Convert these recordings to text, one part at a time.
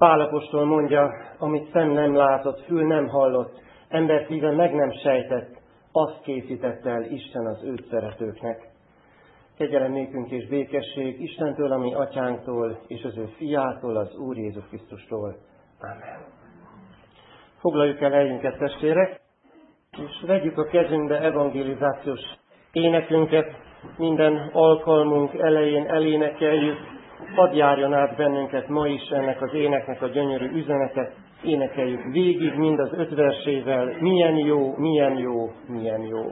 Pál apostol mondja, amit szem nem látott, fül nem hallott, ember szíve meg nem sejtett, azt készítette el Isten az őt szeretőknek. Kegyelem nékünk és békesség Istentől, a mi atyánktól, és az ő fiától, az Úr Jézus Krisztustól. Amen. Foglaljuk el helyünket, testvérek, és vegyük a kezünkbe evangelizációs énekünket, minden alkalmunk elején elénekeljük, hadd járjon át bennünket ma is ennek az éneknek a gyönyörű üzenete, énekeljük végig mind az 5 versével, milyen jó, milyen jó, milyen jó.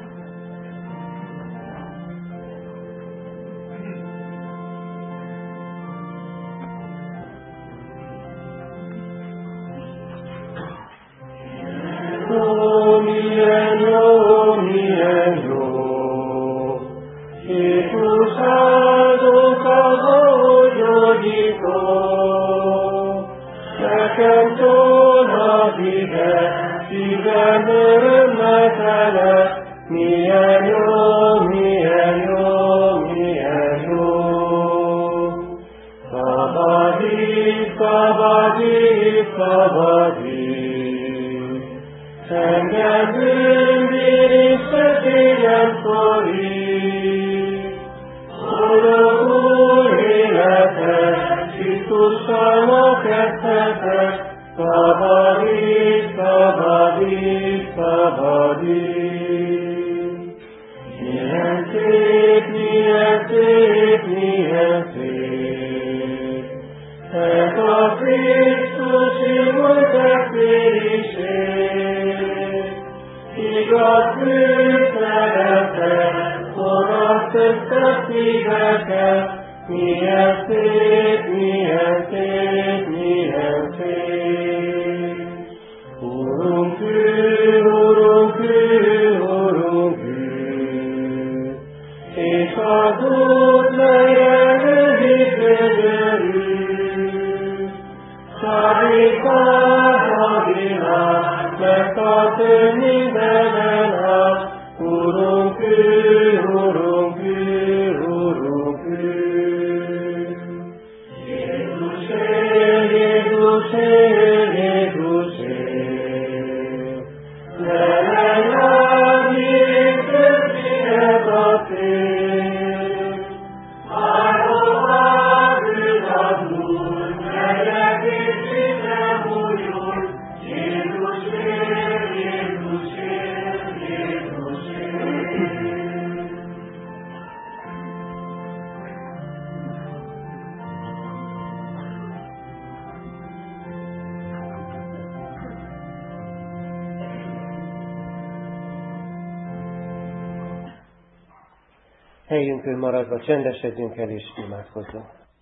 Helyünkön maradva csendesedjünk el és imádkozzunk.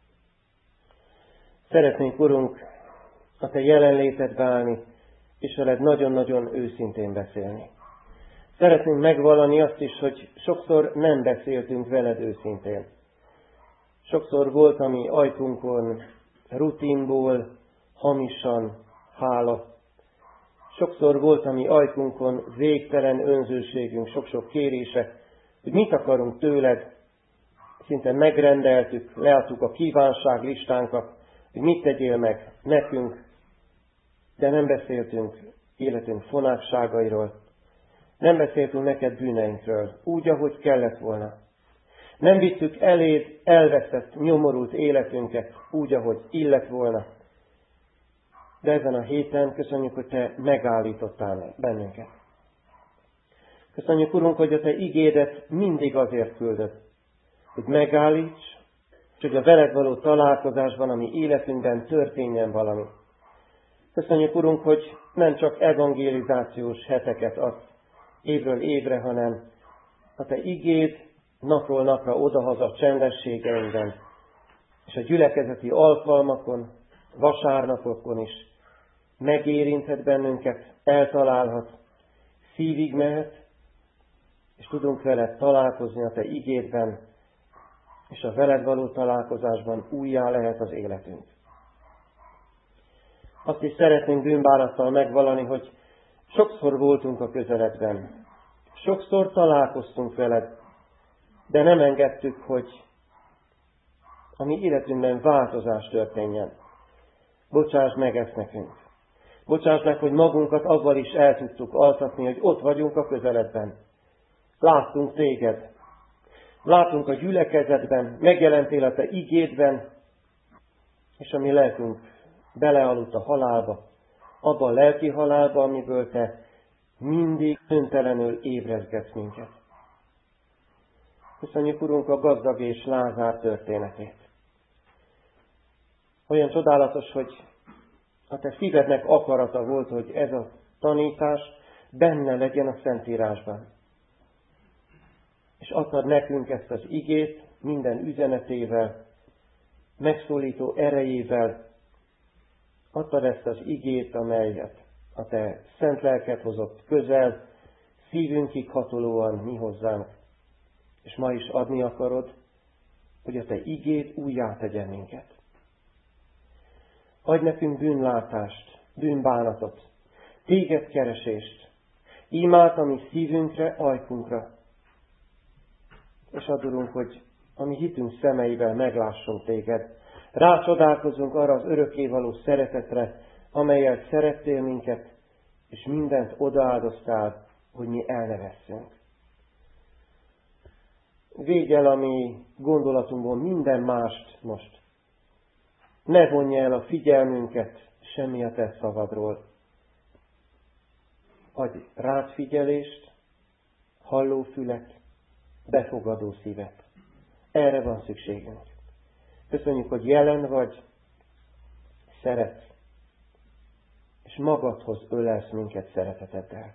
Szeretnénk, Urunk, a Te jelenlétedbe állni, és veled nagyon-nagyon őszintén beszélni. Szeretnénk megvallani azt is, hogy sokszor nem beszéltünk veled őszintén. Sokszor volt a mi ajkunkon rutinból, hamisan hála. Sokszor volt a mi ajkunkon végtelen önzőségünk, sok-sok kérése, hogy mit akarunk tőled, szinte megrendeltük, leadtuk a kívánságlistánkat, hogy mit tegyél meg nekünk, de nem beszéltünk életünk fonákságairól, nem beszéltünk neked bűneinkről, úgy, ahogy kellett volna. Nem vittük eléd elveszett, nyomorult életünket, úgy, ahogy illett volna. De ezen a héten köszönjük, hogy te megállítottál bennünket. Köszönjük, Urunk, hogy a te igédet mindig azért küldöd, hogy megállíts, és hogy a veled való találkozásban, a mi életünkben történjen valami. Köszönjük, Urunk, hogy nem csak evangelizációs heteket adsz évről évre, hanem a te igéd napról napra odahaza csendességeinkben, és a gyülekezeti alkalmakon, vasárnapokon is megérinthet bennünket, eltalálhat, szívig mehet, és tudunk veled találkozni a te igédben, és a veled való találkozásban újjá lehet az életünk. Azt is szeretnénk bűnbánattal megvallani, hogy sokszor voltunk a közeledben, sokszor találkoztunk veled, de nem engedtük, hogy a mi életünkben változás történjen. Bocsáss meg ezt nekünk. Bocsáss meg, hogy magunkat avval is el tudtuk altatni, hogy ott vagyunk a közeledben. Láttunk téged. Látunk a gyülekezetben, megjelentél a te igédben, és a mi lelkünk belealudt a halálba, abba a lelki halálba, amiből te mindig öntelenül ébrezgetsz minket. Köszönjük, Urunk, a gazdag és Lázár történetét. Olyan csodálatos, hogy a te szívednek akarata volt, hogy ez a tanítás benne legyen a Szentírásban. És adtad nekünk ezt az igét minden üzenetével, megszólító erejével. Adtad ezt az igét, amelyet a te szent lelked hozott közel, szívünkig hatolóan mi hozzánk. És ma is adni akarod, hogy a te igét újjá tegyen minket. Adj nekünk bűnlátást, bűnbánatot, téged keresést, imát a mi szívünkre, ajkunkra. És add, Urunk, hogy a mi hitünk szemeivel meglássunk téged. Rácsodálkozunk arra az örökkévaló szeretetre, amelyel szerettél minket, és mindent odaáldoztál, hogy mi el ne vesszünk. Védj el a mi gondolatunkból minden mást most. Ne vonj el a figyelmünket semmi a te szavadról. Adj rád figyelést, halló fület, befogadó szívet. Erre van szükségünk. Köszönjük, hogy jelen vagy, szeretsz, és magadhoz ölelsz minket szereteteddel.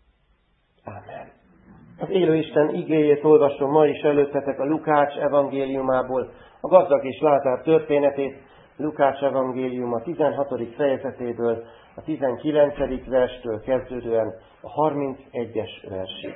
Ámen. Az élő Isten igéjét olvasom ma is előttetek a Lukács evangéliumából, a gazdag és Lázár történetét, Lukács evangéliuma 16. fejezetéből, a 19. verstől kezdődően a 31-es versig.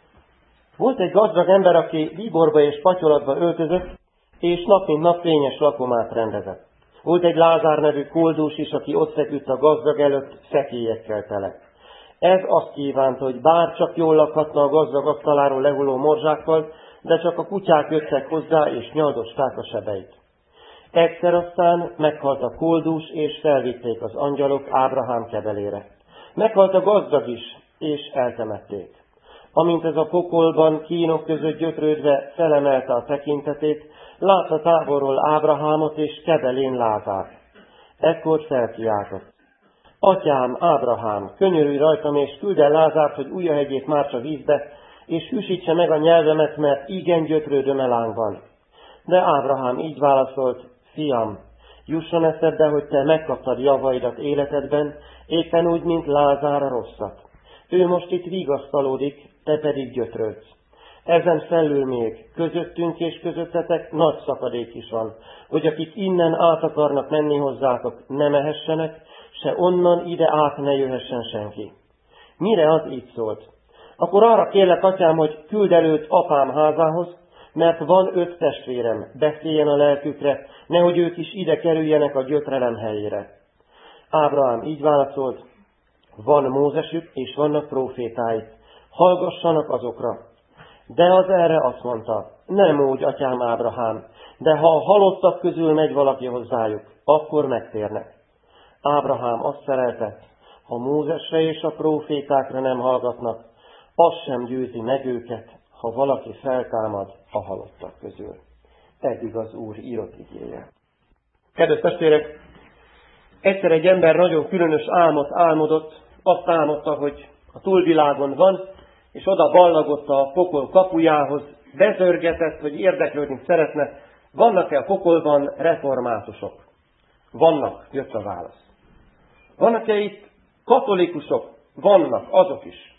Volt egy gazdag ember, aki bíborba és patyolatba öltözött, és nap mint nap fényes lakomát rendezett. Volt egy Lázár nevű koldus is, aki ott feküdt a gazdag előtt szekélyekkel tele. Ez azt kívánta, hogy bár csak jól lakhatna a gazdag asztaláról lehulló morzsákkal, de csak a kutyák jöttek hozzá, és nyaldosták a sebeit. Egyszer aztán meghalt a koldus, és felvitték az angyalok Ábrahám kebelére. Meghalt a gazdag is, és eltemették. Amint ez a pokolban kínok között gyötrődve felemelte a tekintetét, látta távolról Ábrahámot és kebelén Lázárt. Ekkor felkiáltott: Atyám, Ábrahám, könyörülj rajtam, és küld el Lázárt, hogy ujjahegyét mártsa vízbe, és hűsítse meg a nyelvemet, mert igen gyötrődöm lángban. De Ábrahám így válaszolt: Fiam, jusson eszedbe, hogy te megkaptad javaidat életedben, éppen úgy, mint Lázár a rosszat. Ő most itt vigasztalódik, te pedig gyötrődsz. Ezen felül még közöttünk és közöttetek nagy szakadék is van, hogy akik innen át akarnak menni hozzátok, ne mehessenek, se onnan ide át ne jöhessen senki. Mire az így szólt? Akkor arra kérlek, atyám, hogy küld előtt apám házához, mert van 5 testvérem, beszéljen a lelkükre, nehogy ők is ide kerüljenek a gyötrelem helyére. Ábrahám így válaszolt: Van Mózesük és vannak prófétáik, hallgassanak azokra. De az erre azt mondta: Nem úgy, atyám Ábrahám, de ha a halottak közül megy valaki hozzájuk, akkor megtérnek. Ábrahám azt felelte: Ha Mózesre és a prófétákra nem hallgatnak, az sem győzi meg őket, ha valaki feltámad a halottak közül. Eddig az Úr írott igéje. Kedves testvérek, egyszer egy ember nagyon különös álmot álmodott. Azt álmodta, hogy a túlvilágon van, és oda ballagott a pokol kapujához, bezörgetett, hogy érdeklődni szeretne, vannak-e a pokolban reformátusok? Vannak, jött a válasz. Vannak-e itt katolikusok? Vannak, azok is.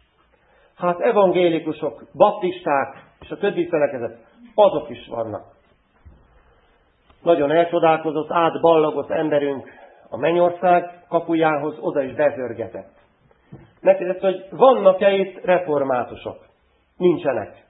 Hát evangélikusok, baptisták és a többi felekezet, azok is vannak. Nagyon elcsodálkozott, átballagott emberünk a mennyország kapujához, oda is bezörgetett. Megkérdezte, hogy vannak-e itt reformátusok? Nincsenek.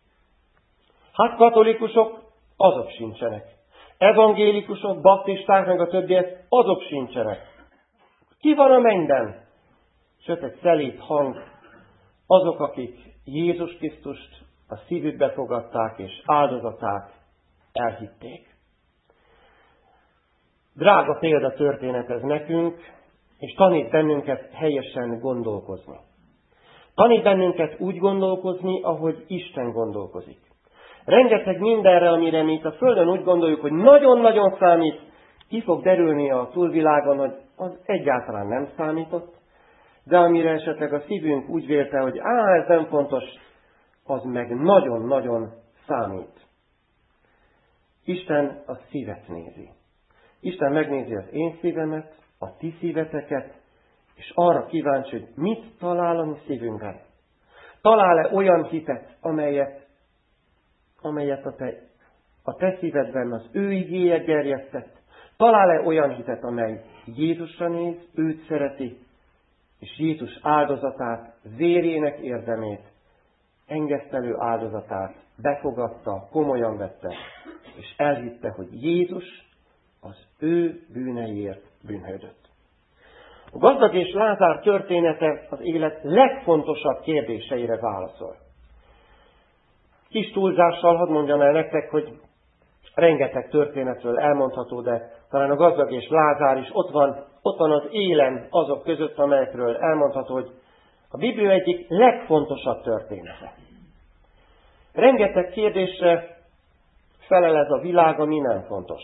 Hát katolikusok, azok sincsenek. Evangélikusok, baptisták, meg a többiek, azok sincsenek. Ki van a mennyben? Sőt, egy szelíd hang, azok, akik Jézus Krisztust a szívükbe fogadták, és áldozatát elhitték. Drága példatörténet ez nekünk, és tanít bennünket helyesen gondolkozni. Tanít bennünket úgy gondolkozni, ahogy Isten gondolkozik. Rengeteg mindenre, amire mi itt a Földön úgy gondoljuk, hogy nagyon-nagyon számít, ki fog derülni a túlvilágon, hogy az egyáltalán nem számított, de amire esetleg a szívünk úgy vélte, hogy ez nem fontos, az meg nagyon-nagyon számít. Isten a szívet nézi. Isten megnézi az én szívemet, a ti szíveteket, és arra kíváncsi, hogy mit talál a mi szívünkben. Talál-e olyan hitet, amelyet a te szívedben az ő igéje gerjesztett? Talál-e olyan hitet, amely Jézusra néz, őt szereti, és Jézus áldozatát, vérének érdemét, engesztelő áldozatát befogadta, komolyan vette, és elhitte, hogy Jézus az ő bűneiért bűnhődött. A gazdag és Lázár története az élet legfontosabb kérdéseire válaszol. Kis túlzással hadd mondjam el nektek, hogy rengeteg történetről elmondható, de talán a gazdag és Lázár is ott van az élen azok között, amelyekről elmondható, hogy a Biblia egyik legfontosabb története. Rengeteg kérdésre felel ez a világ, ami nem fontos.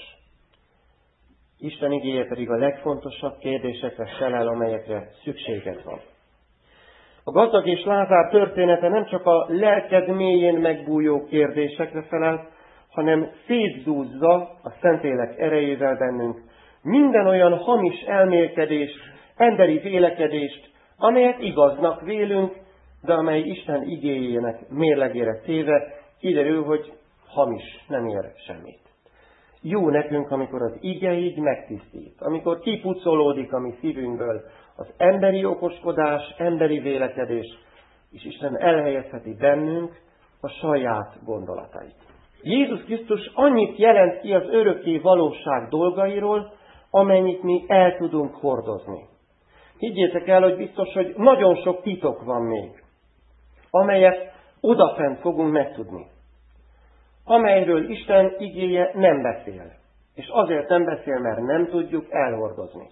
Isten igéje pedig a legfontosabb kérdésekre felel, amelyekre szükséged van. A gazdag és Lázár története nem csak a lelked mélyén megbújó kérdésekre felel, hanem szétzúzza a Szentlélek erejével bennünk minden olyan hamis elmélkedést, emberi vélekedést, amelyet igaznak vélünk, de amely Isten igéjének mérlegére téve kiderül, hogy hamis, nem ér semmit. Jó nekünk, amikor az ige így megtisztít, amikor kipucolódik a mi szívünkből az emberi okoskodás, emberi vélekedés, és Isten elhelyezheti bennünk a saját gondolatait. Jézus Krisztus annyit jelent ki az örökké valóság dolgairól, amennyit mi el tudunk hordozni. Higgyétek el, hogy biztos, hogy nagyon sok titok van még, amelyet odafent fogunk megtudni, amelyről Isten igéje nem beszél. És azért nem beszél, mert nem tudjuk elhordozni.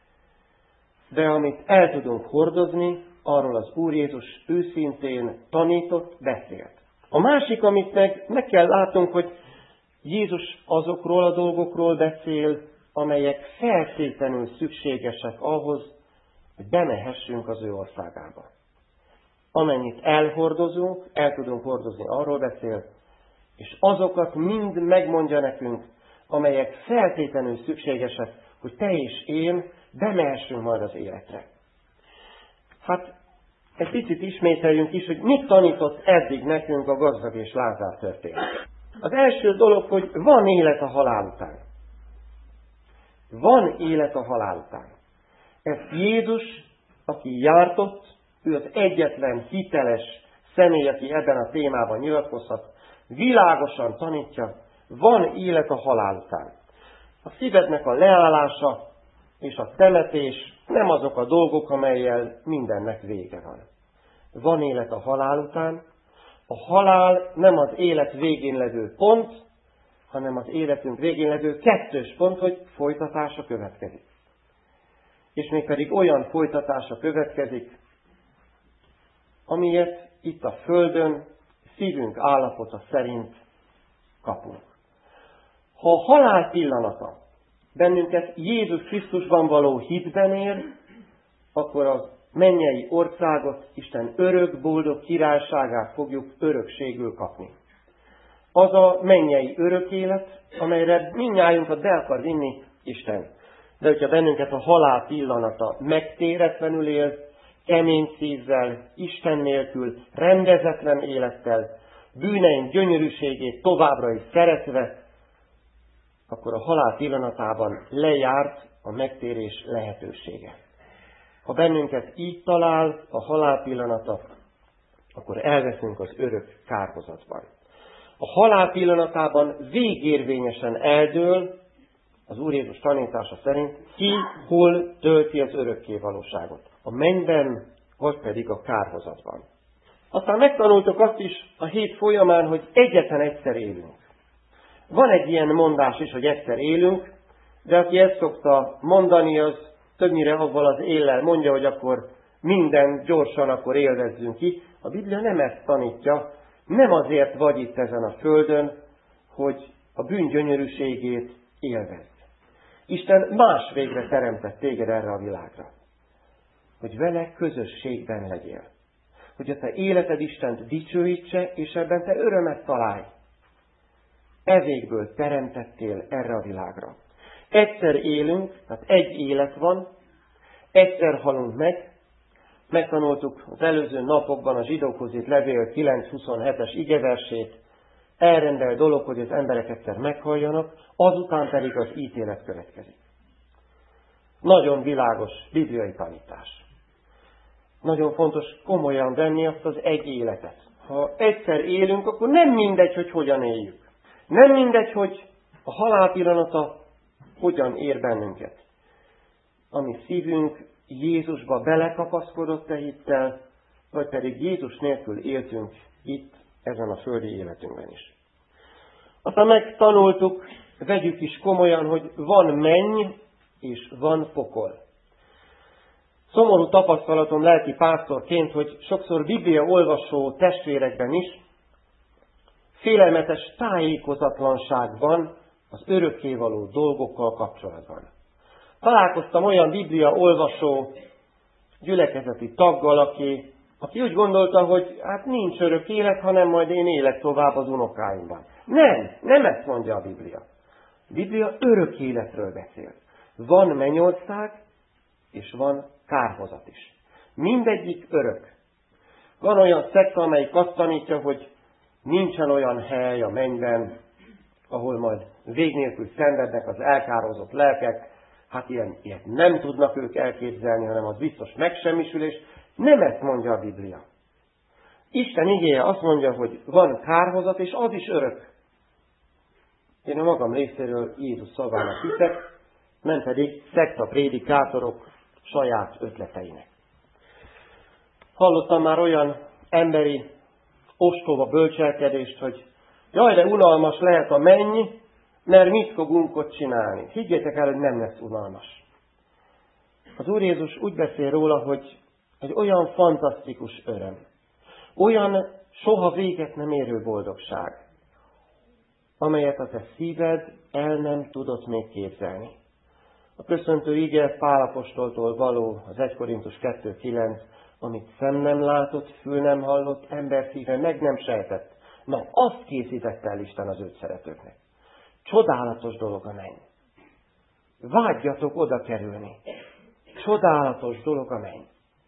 De amit el tudunk hordozni, arról az Úr Jézus őszintén tanított, beszélt. A másik, amit meg kell látnunk, hogy Jézus azokról a dolgokról beszél, amelyek feltétlenül szükségesek ahhoz, hogy bemehessünk az ő országába. Amennyit elhordozunk, el tudunk hordozni, arról beszél, és azokat mind megmondja nekünk, amelyek feltétlenül szükségesek, hogy te és én bemehessünk majd az életre. Hát egy picit ismételjünk is, hogy mit tanított eddig nekünk a gazdag és Lázár történet. Az első dolog, hogy van élet a halál után. Van élet a halál után. Ezt Jézus, aki jártott, ő az egyetlen hiteles személy, aki ebben a témában nyilatkozhat, világosan tanítja, van élet a halál után. A szívednek a leállása és a temetés nem azok a dolgok, amellyel mindennek vége van. Van élet a halál után. A halál nem az élet végén levő pont, hanem az életünk végén levő kettős pont, hogy folytatása következik. És mégpedig olyan folytatása következik, amilyet itt a Földön szívünk állapota szerint kapunk. Ha a halál pillanata bennünket Jézus Krisztusban való hitben ér, akkor a mennyei országot, Isten örök, boldog királyságát fogjuk örökségül kapni. Az a mennyei örök élet, amelyre mindnyájunkat be akar vinni Isten. De hogyha bennünket a halál pillanata megtéretlenül él, kemény szívvel, Isten nélkül, rendezetlen élettel, bűneink gyönyörűségét továbbra is szeretve, akkor a halál pillanatában lejárt a megtérés lehetősége. Ha bennünket így talál a halál pillanata, akkor elveszünk az örök kárhozatban. A halál pillanatában végérvényesen eldől, az Úr Jézus tanítása szerint, ki hol tölti az örökké valóságot. A mennyben, vagy pedig a kárhozatban. Aztán megtanultuk azt is a hét folyamán, hogy egyetlen egyszer élünk. Van egy ilyen mondás is, hogy egyszer élünk, De aki ezt szokta mondani, az többnyire avval az éllel mondja, hogy akkor minden gyorsan akkor élvezzünk ki. A Biblia nem ezt tanítja, nem azért vagy itt ezen a földön, hogy a bűn gyönyörűségét élvezd. Isten más végre teremtett téged erre a világra, hogy vele közösségben legyél. Hogy a te életed Istent dicsőítse, és ebben te örömet találj. Evégből teremtettél erre a világra. Egyszer élünk, tehát egy élet van, egyszer halunk meg. Megtanultuk az előző napokban a Zsidókhoz írt levél 9.27-es igeversét. Elrendel dolog, hogy az emberek egyszer meghalljanak, azután pedig az ítélet következik. Nagyon világos bibliai tanítás. Nagyon fontos komolyan venni azt az egy életet. Ha egyszer élünk, akkor nem mindegy, hogy hogyan éljük. Nem mindegy, hogy a halál pillanata hogyan ér bennünket. Ami szívünk Jézusba belekapaszkodott-e hittel, vagy pedig Jézus nélkül éltünk itt, ezen a földi életünkben is. Aztán megtanultuk, vegyük is komolyan, hogy van menny és van pokol. Szomorú tapasztalatom lelki pásztorként, hogy sokszor Biblia olvasó testvérekben is félelmetes tájékozatlanság van az örökkévaló dolgokkal kapcsolatban. Találkoztam olyan Biblia olvasó gyülekezeti taggal, aki úgy gondolta, hogy hát nincs örök élet, hanem majd én élek tovább az unokáimban. Nem ezt mondja a Biblia. A Biblia örök életről beszél. Van mennyország, és van kárhozat is. Mindegyik örök. Van olyan szekta, amelyik azt tanítja, hogy nincsen olyan hely a mennyben, ahol majd vég nélkül szenvednek az elkározott lelkek. Hát ilyet nem tudnak ők elképzelni, hanem az biztos megsemmisülés. Nem ezt mondja a Biblia. Isten igéje azt mondja, hogy van kárhozat, és az is örök. Én a magam részéről Jézus szavának hiszek, nem pedig szekta prédikátorok saját ötleteinek. Hallottam már olyan emberi, ostoba bölcselkedést, hogy jaj, de unalmas lehet a menny, mert mit fogunk ott csinálni. Higgyétek el, hogy nem lesz unalmas. Az Úr Jézus úgy beszél róla, hogy egy olyan fantasztikus öröm, olyan soha véget nem érő boldogság, amelyet a te szíved el nem tudott még képzelni. A köszöntő ige Pál apostoltól való, az 1 Korintus 2.9, amit szem nem látott, fül nem hallott, ember szíve meg nem sejtett. Na, azt készítette el Isten az őt szeretőknek. Csodálatos dolog a menny. Vágyjatok oda kerülni. Csodálatos dolog a menny.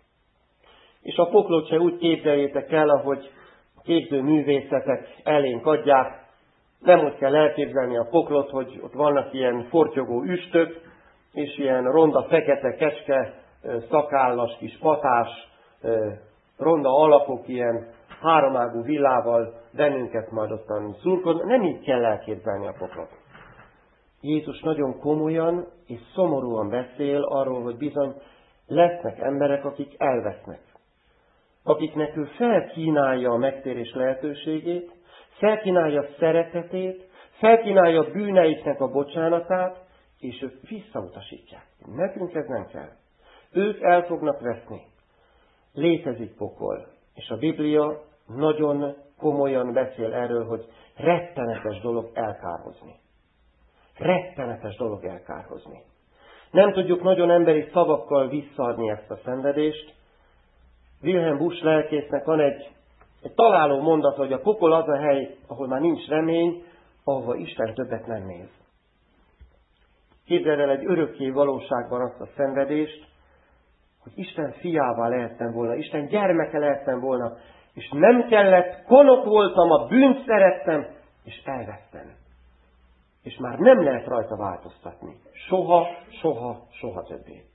És a poklot se úgy képzeljétek el, ahogy a képző művészetek elénk adják. Nem úgy kell elképzelni a poklot, hogy ott vannak ilyen fortyogó üstök, és ilyen ronda fekete kecske, szakállas kis patás, ronda alakok ilyen háromágú villával bennünket majd ottan szurkod. Nem így kell elképzelni a poklot. Jézus nagyon komolyan és szomorúan beszél arról, hogy bizony lesznek emberek, akik elvesznek. Akiknek ő felkínálja a megtérés lehetőségét, felkínálja szeretetét, felkínálja bűneiknek a bocsánatát, és ők visszautasítják. Nekünk ez nem kell. Ők el fognak veszni. Létezik pokol. És a Biblia nagyon komolyan beszél erről, hogy rettenetes dolog elkárhozni. Rettenetes dolog elkárhozni. Nem tudjuk nagyon emberi szavakkal visszaadni ezt a szenvedést. Wilhelm Busch lelkésznek van egy találó mondat, hogy a pokol az a hely, ahol már nincs remény, ahova Isten többet nem néz. Képzeld el egy örökké valóságban azt a szenvedést, hogy Isten fiává lehettem volna, Isten gyermeke lehettem volna, és nem kellett, konok voltam, a bűnt szerettem, és elvesztem. És már nem lehet rajta változtatni. Soha, soha, soha többé.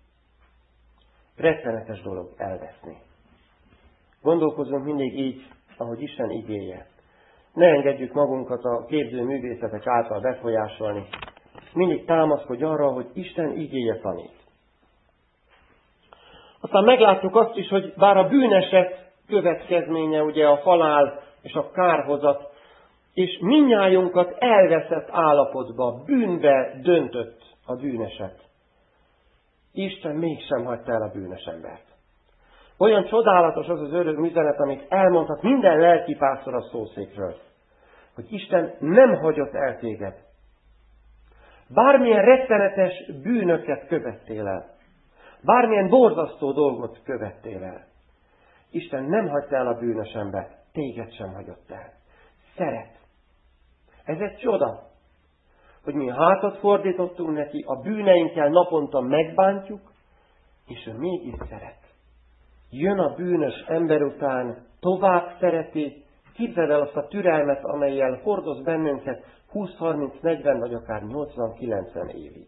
Rettenetes dolog elveszni. Gondolkozzunk mindig így, ahogy Isten igéje. Ne engedjük magunkat a képző művészetek által befolyásolni. Mindig támaszkodj arra, hogy Isten igéje tanít. Aztán meglátjuk azt is, hogy bár a bűneset következménye ugye a halál és a kárhozat, és mindnyájunkat elveszett állapotba, bűnbe döntött a bűneset. Isten mégsem hagyta el a bűnös embert. Olyan csodálatos az az örök üzenet, amit elmondhat minden lelkipásztor a szószékről, hogy Isten nem hagyott el téged. Bármilyen rettenetes bűnöket követtél el, bármilyen borzasztó dolgot követtél el, Isten nem hagyta el a bűnös embert, téged sem hagyott el. Szeret. Ez egy csoda, hogy mi hátat fordítottunk neki, a bűneinkkel naponta megbántjuk, és ő mégis szeret. Jön a bűnös ember után, tovább szereti, képzeld el azt a türelmet, amellyel hordoz bennünket 20, 30, 40 vagy akár 80, 90 évig.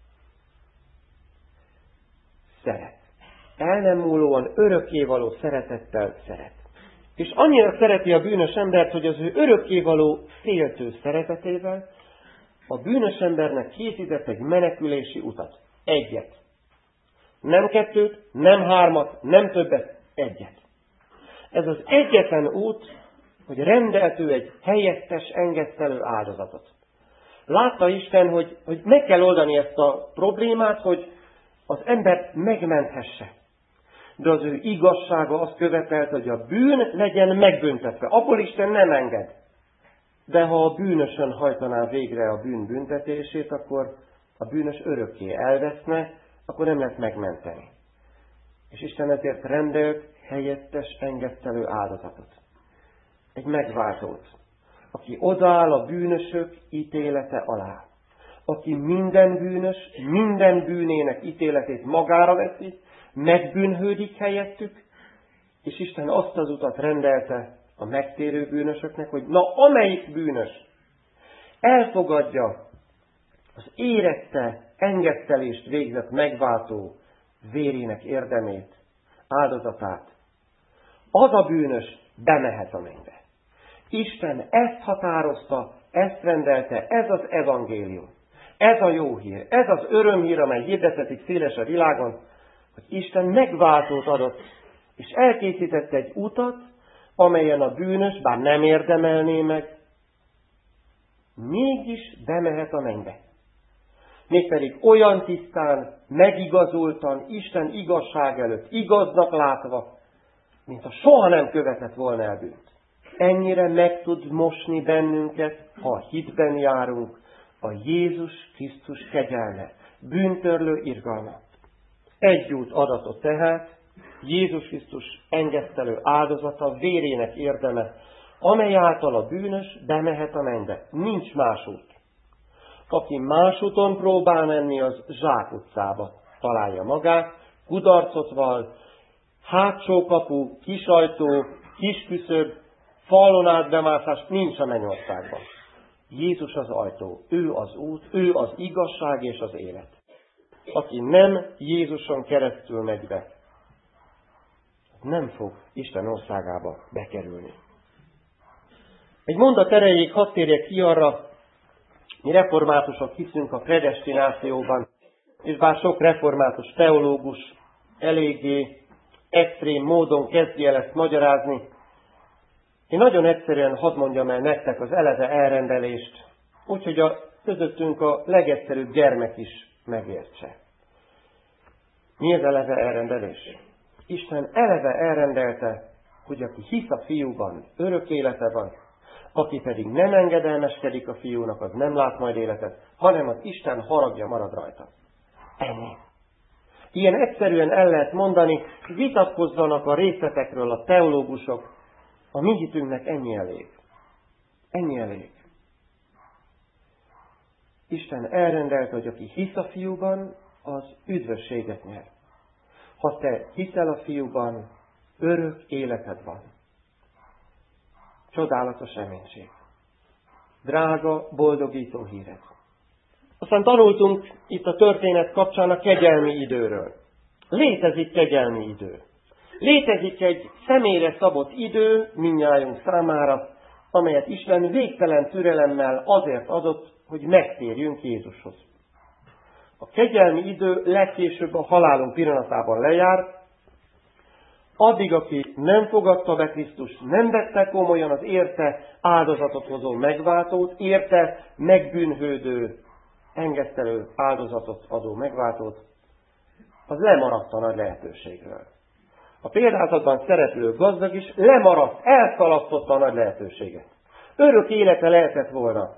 Szeret. El nem múlóan örökkévaló szeretettel szeret. És annyira szereti a bűnös embert, hogy az ő örökkévaló féltő szeretetével a bűnös embernek készített egy menekülési utat. Egyet. Nem kettőt, nem hármat, nem többet, egyet. Ez az egyetlen út, hogy rendelt ő egy helyettes, engesztelő áldozatot. Látta Isten, hogy meg kell oldani ezt a problémát, hogy az embert megmenthesse. De az ő igazsága azt követelte, hogy a bűn legyen megbüntetve. Abból Isten nem enged. De ha a bűnösön hajtaná végre a bűn büntetését, akkor a bűnös örökké elveszne, akkor nem lehet megmenteni. És Isten ezért rendelt helyettes, engesztelő áldozatot. Egy megváltót, aki odaáll a bűnösök ítélete alá. Aki minden bűnös, minden bűnének ítéletét magára veszi, megbűnhődik helyettük, és Isten azt az utat rendelte a megtérő bűnösöknek, hogy na, amelyik bűnös elfogadja az érette, engesztelést végzett megváltó vérének érdemét, áldozatát, az a bűnös bemehet a mennybe. Isten ezt határozta, ezt rendelte, ez az evangélium, ez a jó hír, ez az örömhír, amely hirdetetik széles a világon, hogy Isten megváltót adott, és elkészített egy utat, amelyen a bűnös, bár nem érdemelné meg, mégis bemehet a mennybe. Mégpedig olyan tisztán, megigazultan, Isten igazság előtt, igaznak látva, mint ha soha nem követett volna el bűnt. Ennyire meg tud mosni bennünket, ha a hitben járunk, a Jézus Krisztus kegyelme, bűntörlő irgalma. Egy út adatot tehát, Jézus Krisztus engesztelő áldozata, vérének érdeme, amely által a bűnös bemehet a mennybe. Nincs más út. Aki más úton próbál menni, az zsákutcába találja magát, kudarcot val, hátsó kapu, kisajtó, kisküszöb, falon át bemászás nincs a mennyországban. Jézus az ajtó, ő az út, ő az igazság és az élet. Aki nem Jézuson keresztül megy be, nem fog Isten országába bekerülni. Egy mondat erejéig hadd térjek ki arra, mi reformátusok hiszünk a predestinációban, és bár sok református teológus eléggé extrém módon kezdje el ezt magyarázni, én nagyon egyszerűen hadd mondjam el nektek az eleve elrendelést, úgyhogy a közöttünk a legegyszerűbb gyermek is megértse. Mi az eleve elrendelés? Isten eleve elrendelte, hogy aki hisz a fiúban, örök élete van, aki pedig nem engedelmeskedik a fiúnak, az nem lát majd életet, hanem az Isten haragja marad rajta. Ennyi. Ilyen egyszerűen el lehet mondani, vitatkozzanak a részletekről a teológusok, a mi hitünknek ennyi elég. Ennyi elég. Isten elrendelte, hogy aki hisz a fiúban, az üdvösséget nyer. Ha te hiszel a fiúban, örök életed van. Csodálatos reménység. Drága, boldogító híred. Aztán tanultunk itt a történet kapcsán a kegyelmi időről. Létezik kegyelmi idő. Létezik egy személyre szabott idő mindnyájunk számára, amelyet Isten végtelen türelemmel azért adott, hogy megtérjünk Jézushoz. A kegyelmi idő legkésőbb a halálunk pillanatában lejár, addig, aki nem fogadta be Krisztust, nem vette komolyan az érte áldozatot hozó megváltót, érte megbűnhődő engesztelő áldozatot adó megváltót, az lemaradt a nagy lehetőségről. A példázatban szereplő gazdag is lemaradt, elszalasztotta a nagy lehetőséget. Örök élete lehetett volna,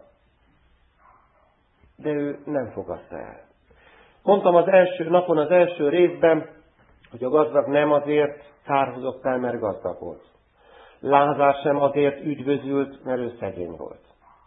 de ő nem fogadta el. Mondtam az első napon, az első részben, hogy a gazdag nem azért kárhozott el, mert gazdag volt. Lázár sem azért üdvözült, mert ő szegény volt.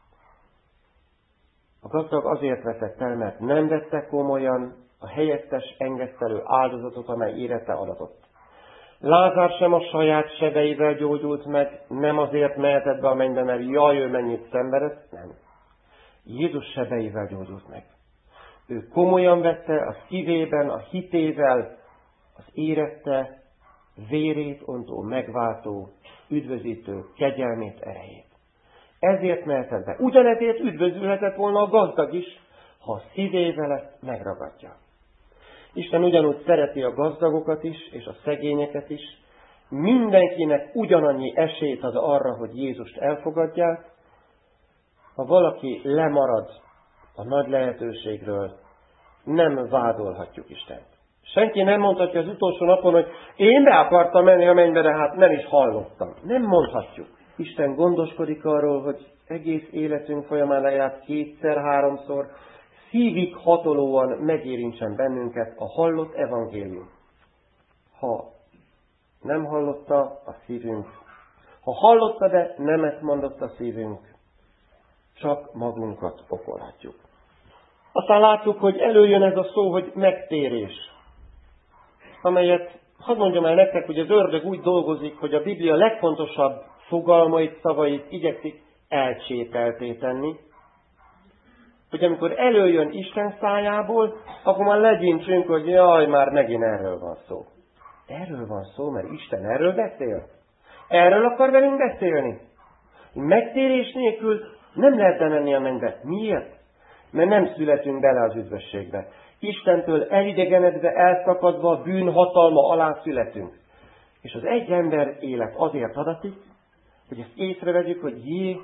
A gazdag azért veszett el, mert nem vette komolyan a helyettes engesztelő áldozatot, amely érete adatott. Lázár sem a saját sebeivel gyógyult meg, nem azért mehetett be a mennybe, mert jaj, ő mennyit szenvedett, nem. Jézus sebeivel gyógyult meg. Ő komolyan vette a szívében, a hitével az érette, vérét ontó, megváltó, üdvözítő kegyelmét, erejét. Ezért mehetett be. Ugyanezért üdvözülhetett volna a gazdag is, ha a szívével ezt megragadja. Isten ugyanúgy szereti a gazdagokat is, és a szegényeket is. Mindenkinek ugyanannyi esélyt ad arra, hogy Jézust elfogadják. Ha valaki lemarad a nagy lehetőségről, nem vádolhatjuk Istent. Senki nem mondhatja az utolsó napon, hogy én be akartam menni a mennybe, de hát nem is hallottam. Nem mondhatjuk. Isten gondoskodik arról, hogy egész életünk folyamán lejárt 2-3-szor szívig hatolóan megérintsen bennünket a hallott evangélium. Ha nem hallotta a szívünk, ha hallotta, de nem ezt mondott a szívünk, csak magunkat okolhatjuk. Aztán látjuk, hogy előjön ez a szó, hogy megtérés, amelyet, hadd mondjam el nektek, hogy az ördög úgy dolgozik, hogy a Biblia legfontosabb fogalmait, szavait igyekszik elcsépelté tenni, hogy amikor előjön Isten szájából, akkor már legyintsünk, hogy jaj, már megint erről van szó. Erről van szó, mert Isten erről beszél. Erről akar velünk beszélni. Megtérés nélkül nem lehet bemenni a mennybe. Miért? Mert nem születünk bele az üdvösségbe. Istentől elidegenedve, elszakadva, a bűn hatalma alá születünk. És az egy ember élet azért adatik, hogy ezt észrevegyük, hogy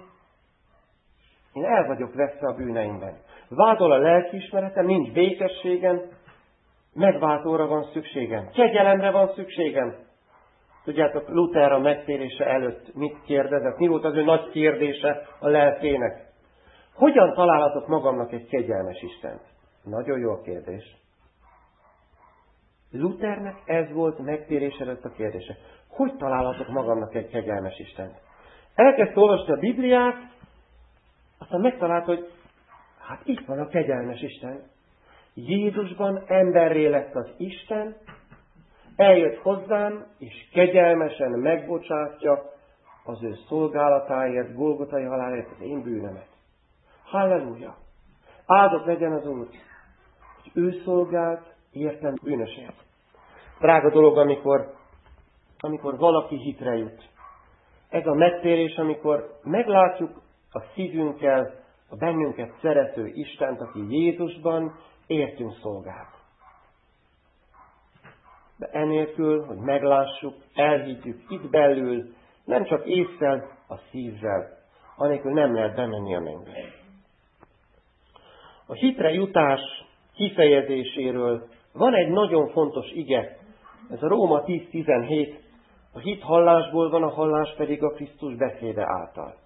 én el vagyok veszve a bűneimben. Vádol a lelkiismeretem, nincs békességem, megváltóra van szükségem, kegyelemre van szükségem. Tudjátok, Luther a megtérése előtt mit kérdezett? Mi volt az ő nagy kérdése a lelkének? Hogyan találhatok magamnak egy kegyelmes Istent? Nagyon jó a kérdés. Luthernek ez volt megtérés előtt a kérdése. Hogy találhatok magamnak egy kegyelmes Istent? Elkezdte olvasni a Bibliát, aztán megtalált, hogy hát itt van a kegyelmes Isten. Jézusban emberré lett az Isten, eljött hozzám, és kegyelmesen megbocsátja az ő szolgálatáért, Golgotai halálért az én bűnemet. Halleluja! Áldott legyen az Úr, hogy ő szolgált, értem bűnösért. Drága dolog, amikor valaki hitre jut. Ez a megtérés, amikor meglátjuk a szívünkkel a bennünket szerető Istent, aki Jézusban értünk szolgál. De enélkül, hogy meglássuk, elhiggyük itt belül, nem csak ésszel, a szívvel, anélkül nem lehet bemenni a mennybe. A hitre jutás kifejezéséről van egy nagyon fontos ige, ez a Róma 10:17, a hit hallásból van, a hallás pedig a Krisztus beszéde által.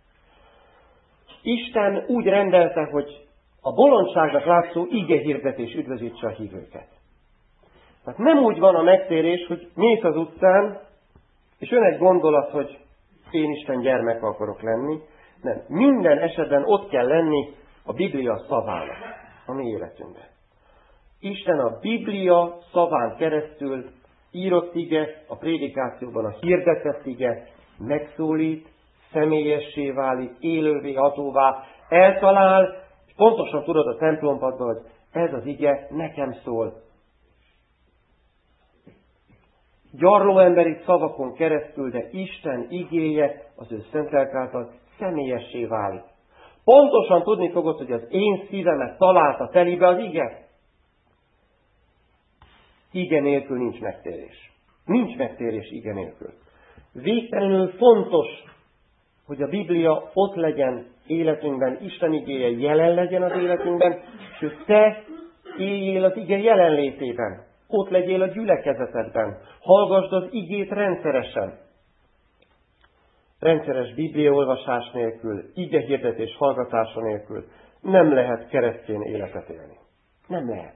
Isten úgy rendelte, hogy a bolondságnak látszó igehirdetés üdvözítse a hívőket. Tehát nem úgy van a megtérés, hogy mész az utcán, és jön egy gondolat, hogy én Isten gyermeke akarok lenni. Nem. Minden esetben ott kell lenni a Biblia szavának a mi életünkben. Isten a Biblia szaván keresztül írott ige, a prédikációban a hirdetett ige megszólít, személyessé válik, élővé, hatóvá, eltalál, és pontosan tudod a templompadban, hogy ez az ige nekem szól. Gyarló emberi szavakon keresztül, de Isten igéje az ő szent lelk által személyessé válik. Pontosan tudni fogod, hogy az én szívemet találta telibe az ige. Ige nélkül nincs megtérés. Nincs megtérés ige nélkül. Végtelenül fontos, hogy a Biblia ott legyen életünkben, Isten igéje jelen legyen az életünkben, és hogy te éljél az ige jelenlétében. Ott legyél a gyülekezetedben. Hallgasd az igét rendszeresen. Rendszeres bibliaolvasás nélkül, igehirdetés hallgatása nélkül nem lehet keresztény életet élni. Nem lehet.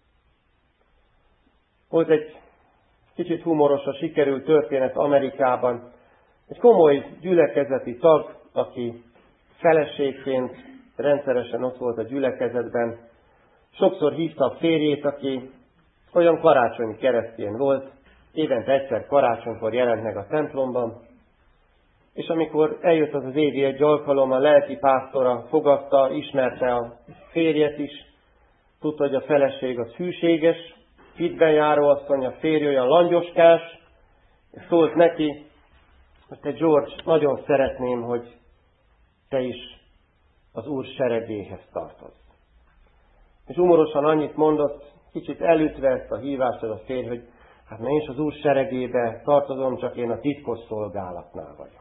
Volt egy kicsit humorosan sikerült történet Amerikában. Egy komoly gyülekezeti tag, aki feleségként rendszeresen ott volt a gyülekezetben, sokszor hívta a férjét, aki olyan karácsonyi keresztény volt, évente egyszer karácsonykor jelent meg a templomban, és amikor eljött az évi egy alkalom, a lelki pásztora fogadta, ismerte a férjet is, tudta, hogy a feleség az hűséges, hitben járó asszony, a férj olyan langyoskás, és szólt neki, hogy te George, nagyon szeretném, hogy te is az Úr seregéhez tartozz. És humorosan annyit mondott, kicsit elütve ezt a hívást az a férj, hogy hát én is az Úr seregébe tartozom, csak én a titkos szolgálatnál vagyok.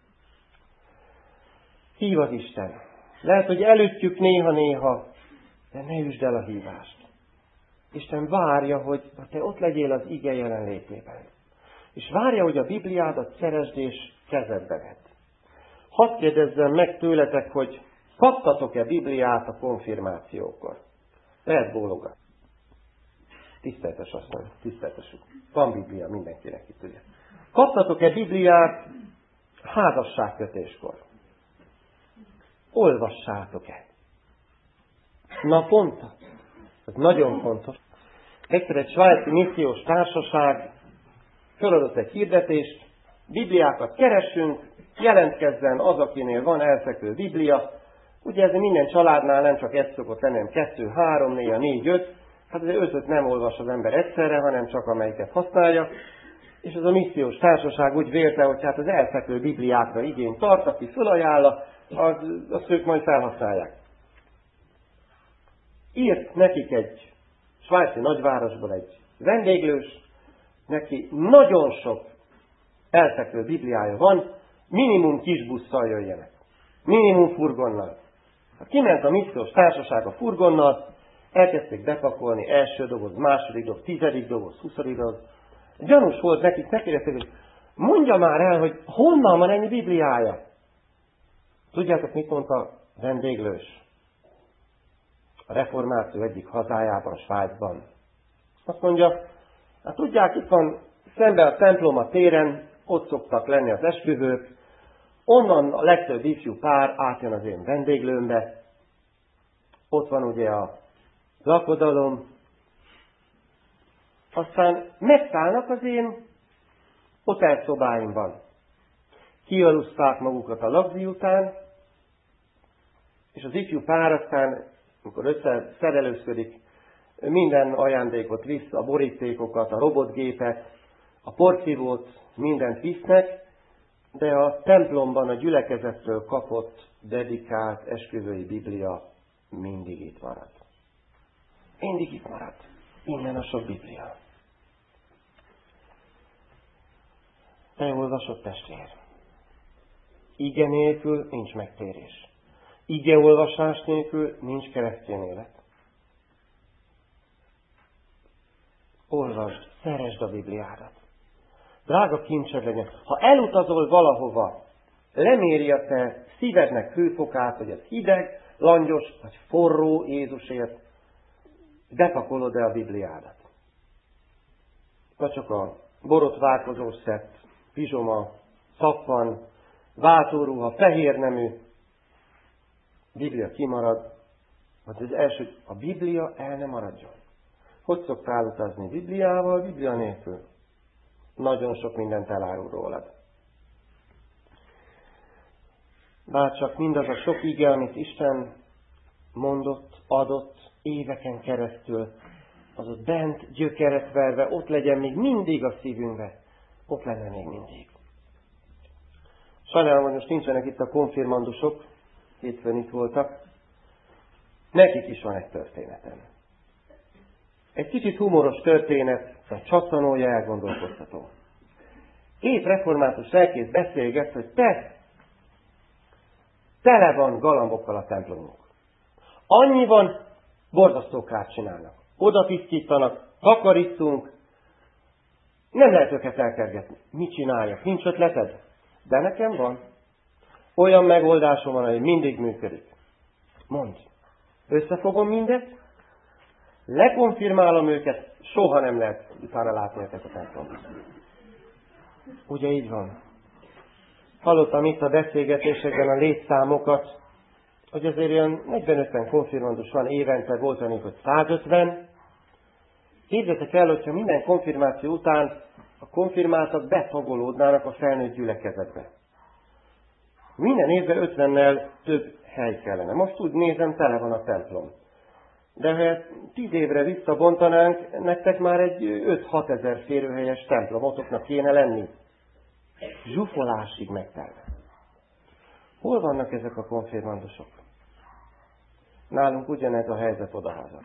Hív az Isten. Lehet, hogy elütjük néha-néha, de ne üsd el a hívást. Isten várja, hogy te ott legyél az ige jelenlétében. És várja, hogy a Bibliádat szeresd és kezedbe vedd. Hadd kérdezzem meg tőletek, hogy kaptatok-e Bibliát a konfirmációkor? Lehet bólogatni. Tiszteltes asszony, tiszteltesük. Van Biblia mindenkinek itt, ugye. Kaptatok-e Bibliát házasságkötéskor? Olvassátok-e? Naponta? Ez nagyon fontos. Egyszer egy svájci missziós társaság feladott egy hirdetést, Bibliákat keresünk, jelentkezzen az, akinél van elfekvő Biblia. Ugye ez minden családnál nem csak egy szokott lenni, hanem 2, 3, 4, 5. Hát az 5-öt nem olvas az ember egyszerre, hanem csak amelyiket használja. És ez a missziós társaság úgy vélte, hogy hát az elfekvő Bibliákra igényt tart, aki felajánla, azt ők majd felhasználják. Írt nekik egy svájci nagyvárosból egy vendéglős, neki nagyon sok elfekvő Bibliája van, minimum kisbusszal jöjjenek. Minimum furgonnal. Kiment a missziós társaság a furgonnal, elkezdték bepakolni, első doboz, második doboz, 10. doboz, 20. doboz. Gyanús volt nekik, megkérdezték, hogy mondja már el, hogy honnan van ennyi Bibliája. Tudjátok, mit mondta a vendéglős? A reformáció egyik hazájában, Svájcban. Azt mondja, hát tudják, itt van szembe a templom a téren, ott szoktak lenni az esküvők, onnan a legtöbb ifjú pár átjön az én vendéglőmbe, ott van ugye a lakodalom, aztán megszállnak az én hotelszobáimban. Kialuszták magukat a lagzi után, és az ifjú pár aztán, amikor összeszerelőzködik, minden ajándékot visz, a borítékokat, a robotgépet, a porszívót, mindent visznek, de a templomban a gyülekezettől kapott, dedikált esküvői Biblia mindig itt marad. Mindig itt marad. Innen a sok Biblia. Te olvasod, testvér. Ige nélkül nincs megtérés. Ige olvasás nélkül nincs keresztény élet. Olvasd, szeresd a Bibliádat. Drága kincsed legyen. Ha elutazol valahova, leméri a te szívednek hőfokát, hogy ez hideg, langyos vagy forró Jézusért, bepakolod-e a Bibliádat. Vagy csak a borotválkozós szett, pizsoma, szappan, váltóruha, fehér nemű, Biblia kimarad, vagy az első, a Biblia el nem maradjon. Hogy szoktál utazni Bibliával, Biblia nélkül? Nagyon sok mindent elárul rólad. Bár csak mindaz a sok ige, amit Isten mondott, adott éveken keresztül, az ott bent gyökeret verve, ott legyen még mindig a szívünkbe. Ott lenne még mindig. Sajnálom, hogy most nincsenek itt a konfirmandusok, hétfőn itt voltak. Nekik is van egy történetem. Egy kicsit humoros történet, de csattanója, elgondolkoztató. Két református lelkész beszélget, hogy te, tele van galambokkal a templomunk. Annyi van, borzasztó kárt csinálnak. Oda tisztítanak, takarítunk, nem lehet őket elkergetni. Mit csináljak? Nincs ötleted? De nekem van. Olyan megoldásom van, hogy mindig működik. Mondd. Összefogom mindet, lekonfirmálom őket, soha nem lehet utána látni őket a templomban. Ugye így van? Hallottam itt a beszélgetésekben a létszámokat, hogy azért olyan 40-50 konfirmandus van évente, volt olyan, hogy 150. Képzeljétek el, hogyha minden konfirmáció után a konfirmáltak betagolódnának a felnőtt gyülekezetbe. Minden évben 50-nel több hely kellene. Most úgy nézem, tele van a templom. De ha 10 évre visszabontanánk, nektek már egy 5-6 ezer férőhelyes templomotoknak kéne lenni. Zsúfolásig megtelve. Hol vannak ezek a konfirmandusok? Nálunk ugyanez a helyzet odahaza.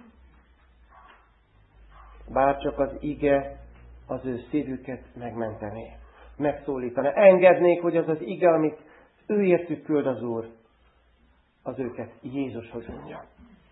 Bárcsak az ige az ő szívüket megmentené, megszólítaná. Engednék, hogy az az ige, amit ő értük küld az Úr, az őket Jézushoz mondja.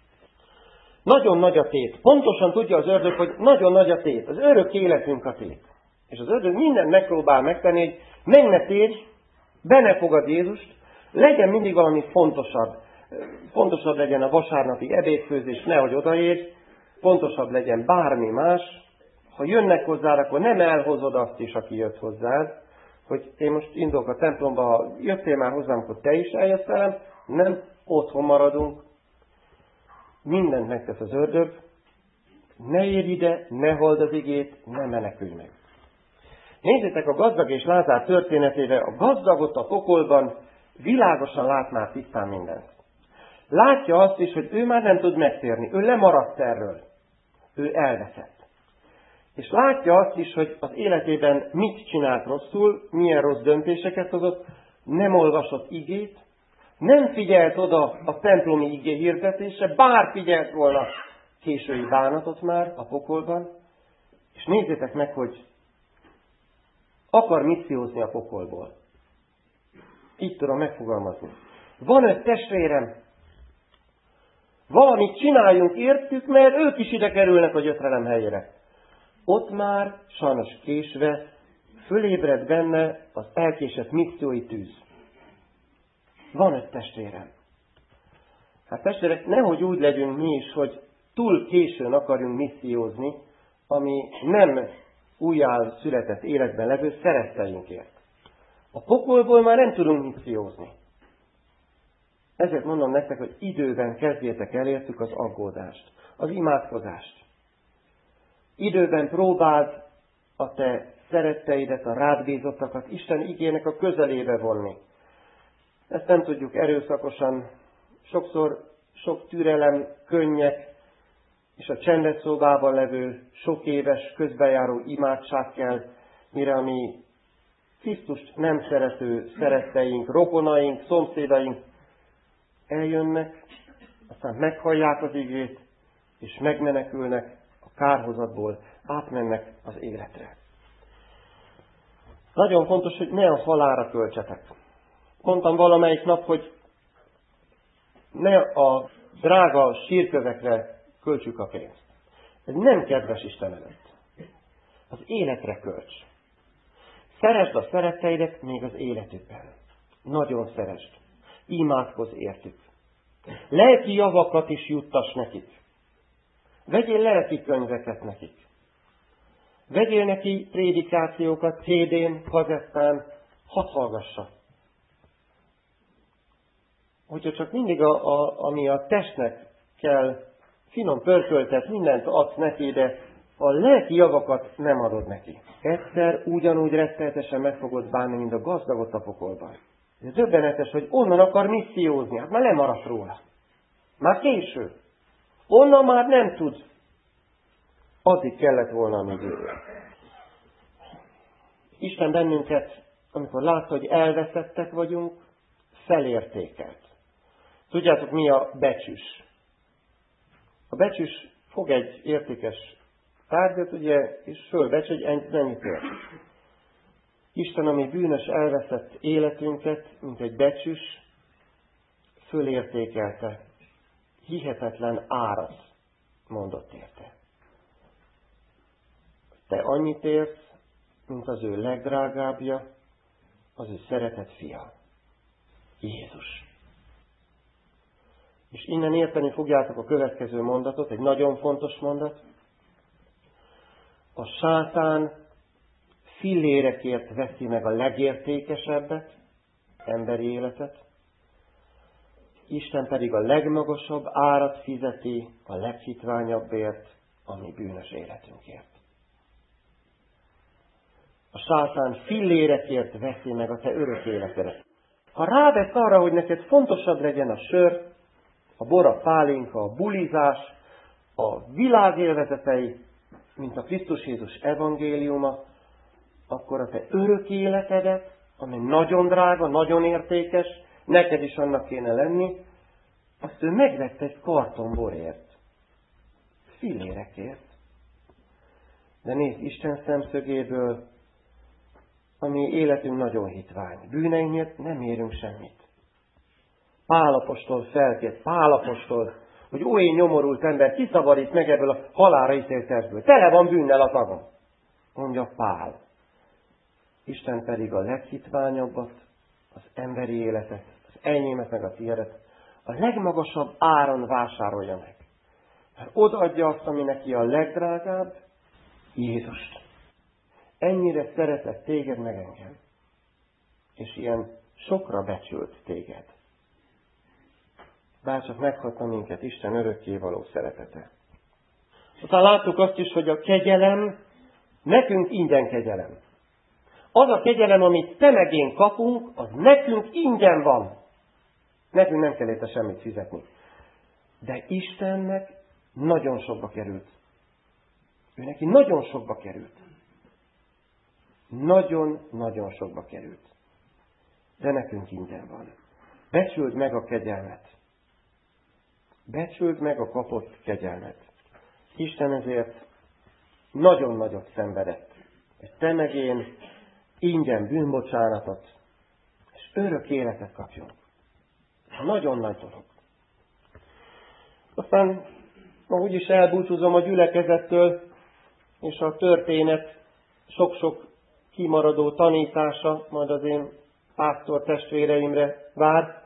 Nagyon nagy a tét. Pontosan tudja az ördög, hogy nagyon nagy a tét. Az örök életünk a tét. És az ördög mindent megpróbál megtenni, hogy meg ne térj, be ne fogad Jézust, legyen mindig valami fontosabb. Fontosabb legyen a vasárnapi ebédfőzés, nehogy odaérj, fontosabb legyen bármi más. Ha jönnek hozzád, akkor nem elhozod azt is, aki jött hozzád, hogy én most indulok a templomba, ha jöttél már hozzám, akkor te is eljössz velem, nem, otthon maradunk. Mindent megtesz az ördög, ne érj ide, ne halld az igét, ne menekülj meg. Nézzétek a gazdag és Lázár történetébe, a gazdagot a pokolban világosan lát már tisztán mindent. Látja azt is, hogy ő már nem tud megtérni, ő lemaradt erről, ő elveszett. És látja azt is, hogy az életében mit csinált rosszul, milyen rossz döntéseket hozott, nem olvasott igét, nem figyelt oda a templomi igé hirdetése, bár figyelt volna késői bánatot már a pokolban, és nézzétek meg, hogy akar missziózni a pokolból. Így tudom megfogalmazni. Van 5 testvérem, valamit csináljunk értük, mert ők is ide kerülnek a gyötrelem helyére. Ott már, sajnos késve, fölébred benne az elkésett missziói tűz. Van 5 testvérem. Hát testvérek, nehogy úgy legyünk mi is, hogy túl későn akarjunk missziózni, ami nem újjá született életben levő szeretteinkért. A pokolból már nem tudunk missziózni. Ezért mondom nektek, hogy időben kezdjétek elértük az aggódást, az imádkozást. Időben próbáld a te szeretteidet, a rád bízottakat Isten igének a közelébe vonni. Ezt nem tudjuk erőszakosan, sokszor sok türelem, könnyek, és a csendes szobában levő, sok éves, közbejáró imádság kell, mire a mi Krisztust nem szerető szeretteink, rokonaink, szomszédaink eljönnek, aztán meghallják az igét, és megmenekülnek a kárhozatból, átmennek az életre. Nagyon fontos, hogy ne a halálra költsetek. Mondtam valamelyik nap, hogy ne a drága sírkövekre költsük a pénzt. Ez nem kedves Isten előtt. Az életre költs. Szeresd a szeretteidet még az életükben. Nagyon szeresd. Imádkozz értük. Lelki javakat is juttass nekik. Vegyél lelki könyveket nekik. Vegyél neki prédikációkat, CD-n, kazettán, hadd hallgassa. Hogyha csak mindig ami a testnek kell, finom pörköltet, mindent adsz neki, de a lelki javakat nem adod neki. Egyszer ugyanúgy rettenetesen meg fogod bánni, mint a gazdagot a pokolban. Ez döbbenetes, hogy onnan akar missziózni, hát már lemaradt róla. Már késő. Onnan már nem tud. Addig kellett volna, amíg ő. Isten bennünket, amikor látta, hogy elveszettek vagyunk, felértékelt. Tudjátok, mi a becsüs? A becsüs fog egy értékes tárgyat, ugye, és fölbecs, hogy ennyit ér. Isten, ami bűnös, elveszett életünket, mint egy becsüs, fölértékelte, hihetetlen árat mondott érte. Te annyit érsz, mint az ő legdrágábbja, az ő szeretett fia, Jézus. És innen érteni fogjátok a következő mondatot, egy nagyon fontos mondat. A sátán fillérekért veszi meg a legértékesebbet, emberi életet, Isten pedig a legmagasabb árat fizeti a leghitványabbért, a mi bűnös életünkért. A sátán fillérekért veszi meg a te örök életedet. Ha rávesz arra, hogy neked fontosabb legyen a sör, a bor, a pálinka, a bulizás, a világélvezetei, mint a Krisztus Jézus evangéliuma, akkor a te örök életedet, ami nagyon drága, nagyon értékes, neked is annak kéne lenni, azt ő megvette egy karton borért. Fillérekért. De nézd, Isten szemszögéből, a mi életünk nagyon hitvány. Bűneinkért nem érünk semmit. Pál apostol felkért, Pál apostol, hogy ó, én nyomorult ember, kiszabadít meg ebből a halálra ítélt testből. Tele van bűnnel a tagom, mondja Pál. Isten pedig a leghitványabbat, az emberi életet, az enyémet meg a tiédet a legmagasabb áron vásárolja meg. Mert odaadja azt, ami neki a legdrágább, Jézust. Ennyire szeretett téged meg engem. És ilyen sokra becsült téged. Bárcsak meghagyta minket Isten örökkévaló szeretete. Aztán láttuk azt is, hogy a kegyelem nekünk ingyen kegyelem. Az a kegyelem, amit te meg én kapunk, az nekünk ingyen van. Nekünk nem kell érte semmit fizetni. De Istennek nagyon sokba került. Ő neki nagyon sokba került. Nagyon-nagyon sokba került. De nekünk ingyen van. Becsüld meg a kegyelmet. Becsüld meg a kapott kegyelmet. Isten ezért nagyon nagyot szenvedett. És te meg én ingyen bűnbocsánatot és örök életet kapjunk. Nagyon nagy dolog. Aztán ma úgyis elbúcsúzom a gyülekezettől, és a történet sok-sok kimaradó tanítása majd az én pásztor testvéreimre vár.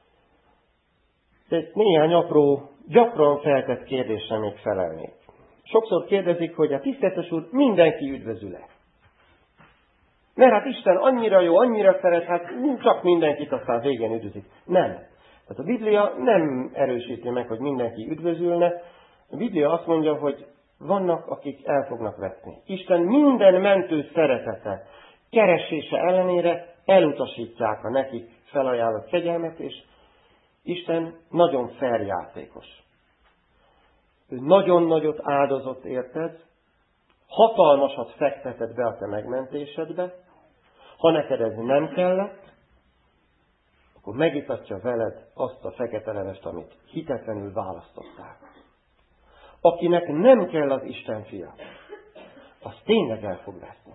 De néhány apró, gyakran feltett kérdésre még felelnék. Sokszor kérdezik, hogy a tiszteletes úr, mindenki üdvözül-e? Mert hát Isten annyira jó, annyira szeret, hát csak mindenkit aztán végén üdvözik. Nem. Tehát a Biblia nem erősíti meg, hogy mindenki üdvözülne. A Biblia azt mondja, hogy vannak, akik el fognak veszni. Isten minden mentő szeretete, keresése ellenére elutasítják a nekik felajánlott kegyelmet, és Isten nagyon fair játékos. Ő nagyon nagyot áldozott érted, hatalmasat fektetett be a te megmentésedbe, ha neked ez nem kellett, akkor megitatja veled azt a fekete levest, amit hitetlenül választottál. Akinek nem kell az Isten fia, az tényleg el fog veszni.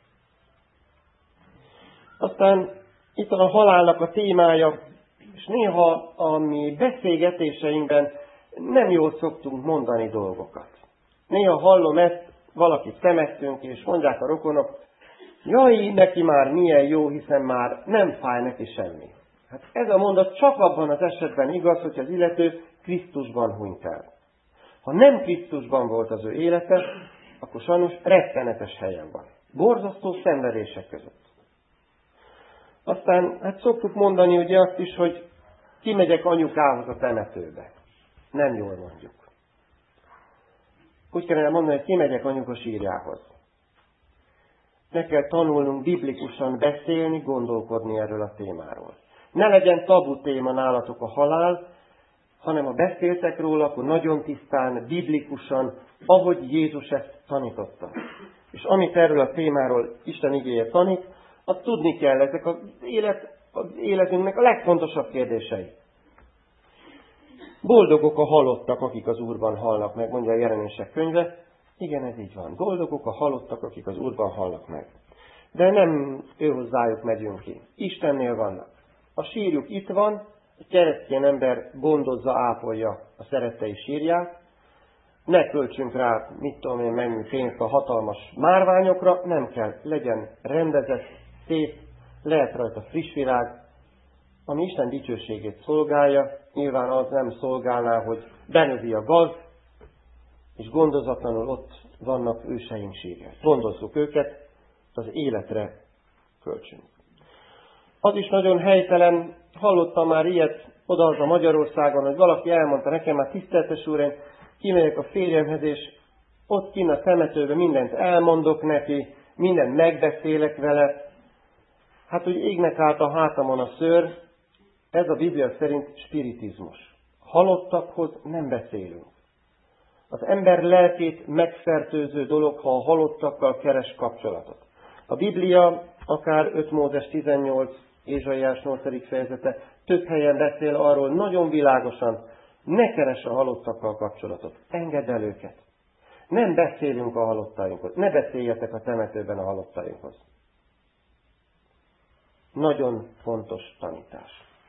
Aztán itt van a halálnak a témája, és néha a mi beszélgetéseinkben nem jól szoktunk mondani dolgokat. Néha hallom ezt, valakit temettünk, és mondják a rokonok, jaj, neki már milyen jó, hiszen már nem fáj neki semmi. Hát ez a mondat csak abban az esetben igaz, hogy az illető Krisztusban hunyt el. Ha nem Krisztusban volt az ő élete, akkor sajnos rettenetes helyen van. Borzasztó szenvedések között. Aztán hát szoktuk mondani ugye azt is, hogy kimegyek anyukához a temetőbe. Nem jól mondjuk. Úgy kellene mondani, hogy kimegyek anyuka sírjához. Meg kell tanulnunk biblikusan beszélni, gondolkodni erről a témáról. Ne legyen tabu téma nálatok a halál, hanem ha beszéltek róla, akkor nagyon tisztán, biblikusan, ahogy Jézus ezt tanította. És amit erről a témáról Isten igéje tanít, azt tudni kell, ezek az életünknek a legfontosabb kérdései. Boldogok a halottak, akik az Úrban halnak meg, mondja a Jelenések könyve. Igen, ez így van. Boldogok a halottak, akik az Úrban halnak meg. De nem őhozzájuk megyünk ki. Istennél vannak. A sírjuk itt van, egy keresztény ember gondozza, ápolja a szerettei sírját, ne költsünk rá, mit tudom én, mennyi pénzt a hatalmas márványokra, nem kell, legyen rendezett, szép, lehet rajta friss virág, ami Isten dicsőségét szolgálja. Nyilván az nem szolgálná, hogy benövi a gaz, és gondozatlanul ott vannak őseink sírja. Gondozzuk őket, az életre költsünk. Az is nagyon helytelen, hallottam már ilyet odahaza Magyarországon, hogy valaki elmondta nekem, már tiszteltes úr, én kimegyek a férjemhez, és ott kinn a temetőben mindent elmondok neki, mindent megbeszélek vele. Hát, hogy égnek át a hátamon a szőr, ez a Biblia szerint spiritizmus. Halottakhoz nem beszélünk. Az ember lelkét megfertőző dolog, ha a halottakkal keres kapcsolatot. A Biblia, akár 5 Mózes 18, Ézsaiás 8. fejezete, több helyen beszél arról nagyon világosan, ne keres a halottakkal kapcsolatot, engedd el őket. Nem beszélünk a halottainkhoz, ne beszéljetek a temetőben a halottainkhoz. Nagyon fontos tanítás.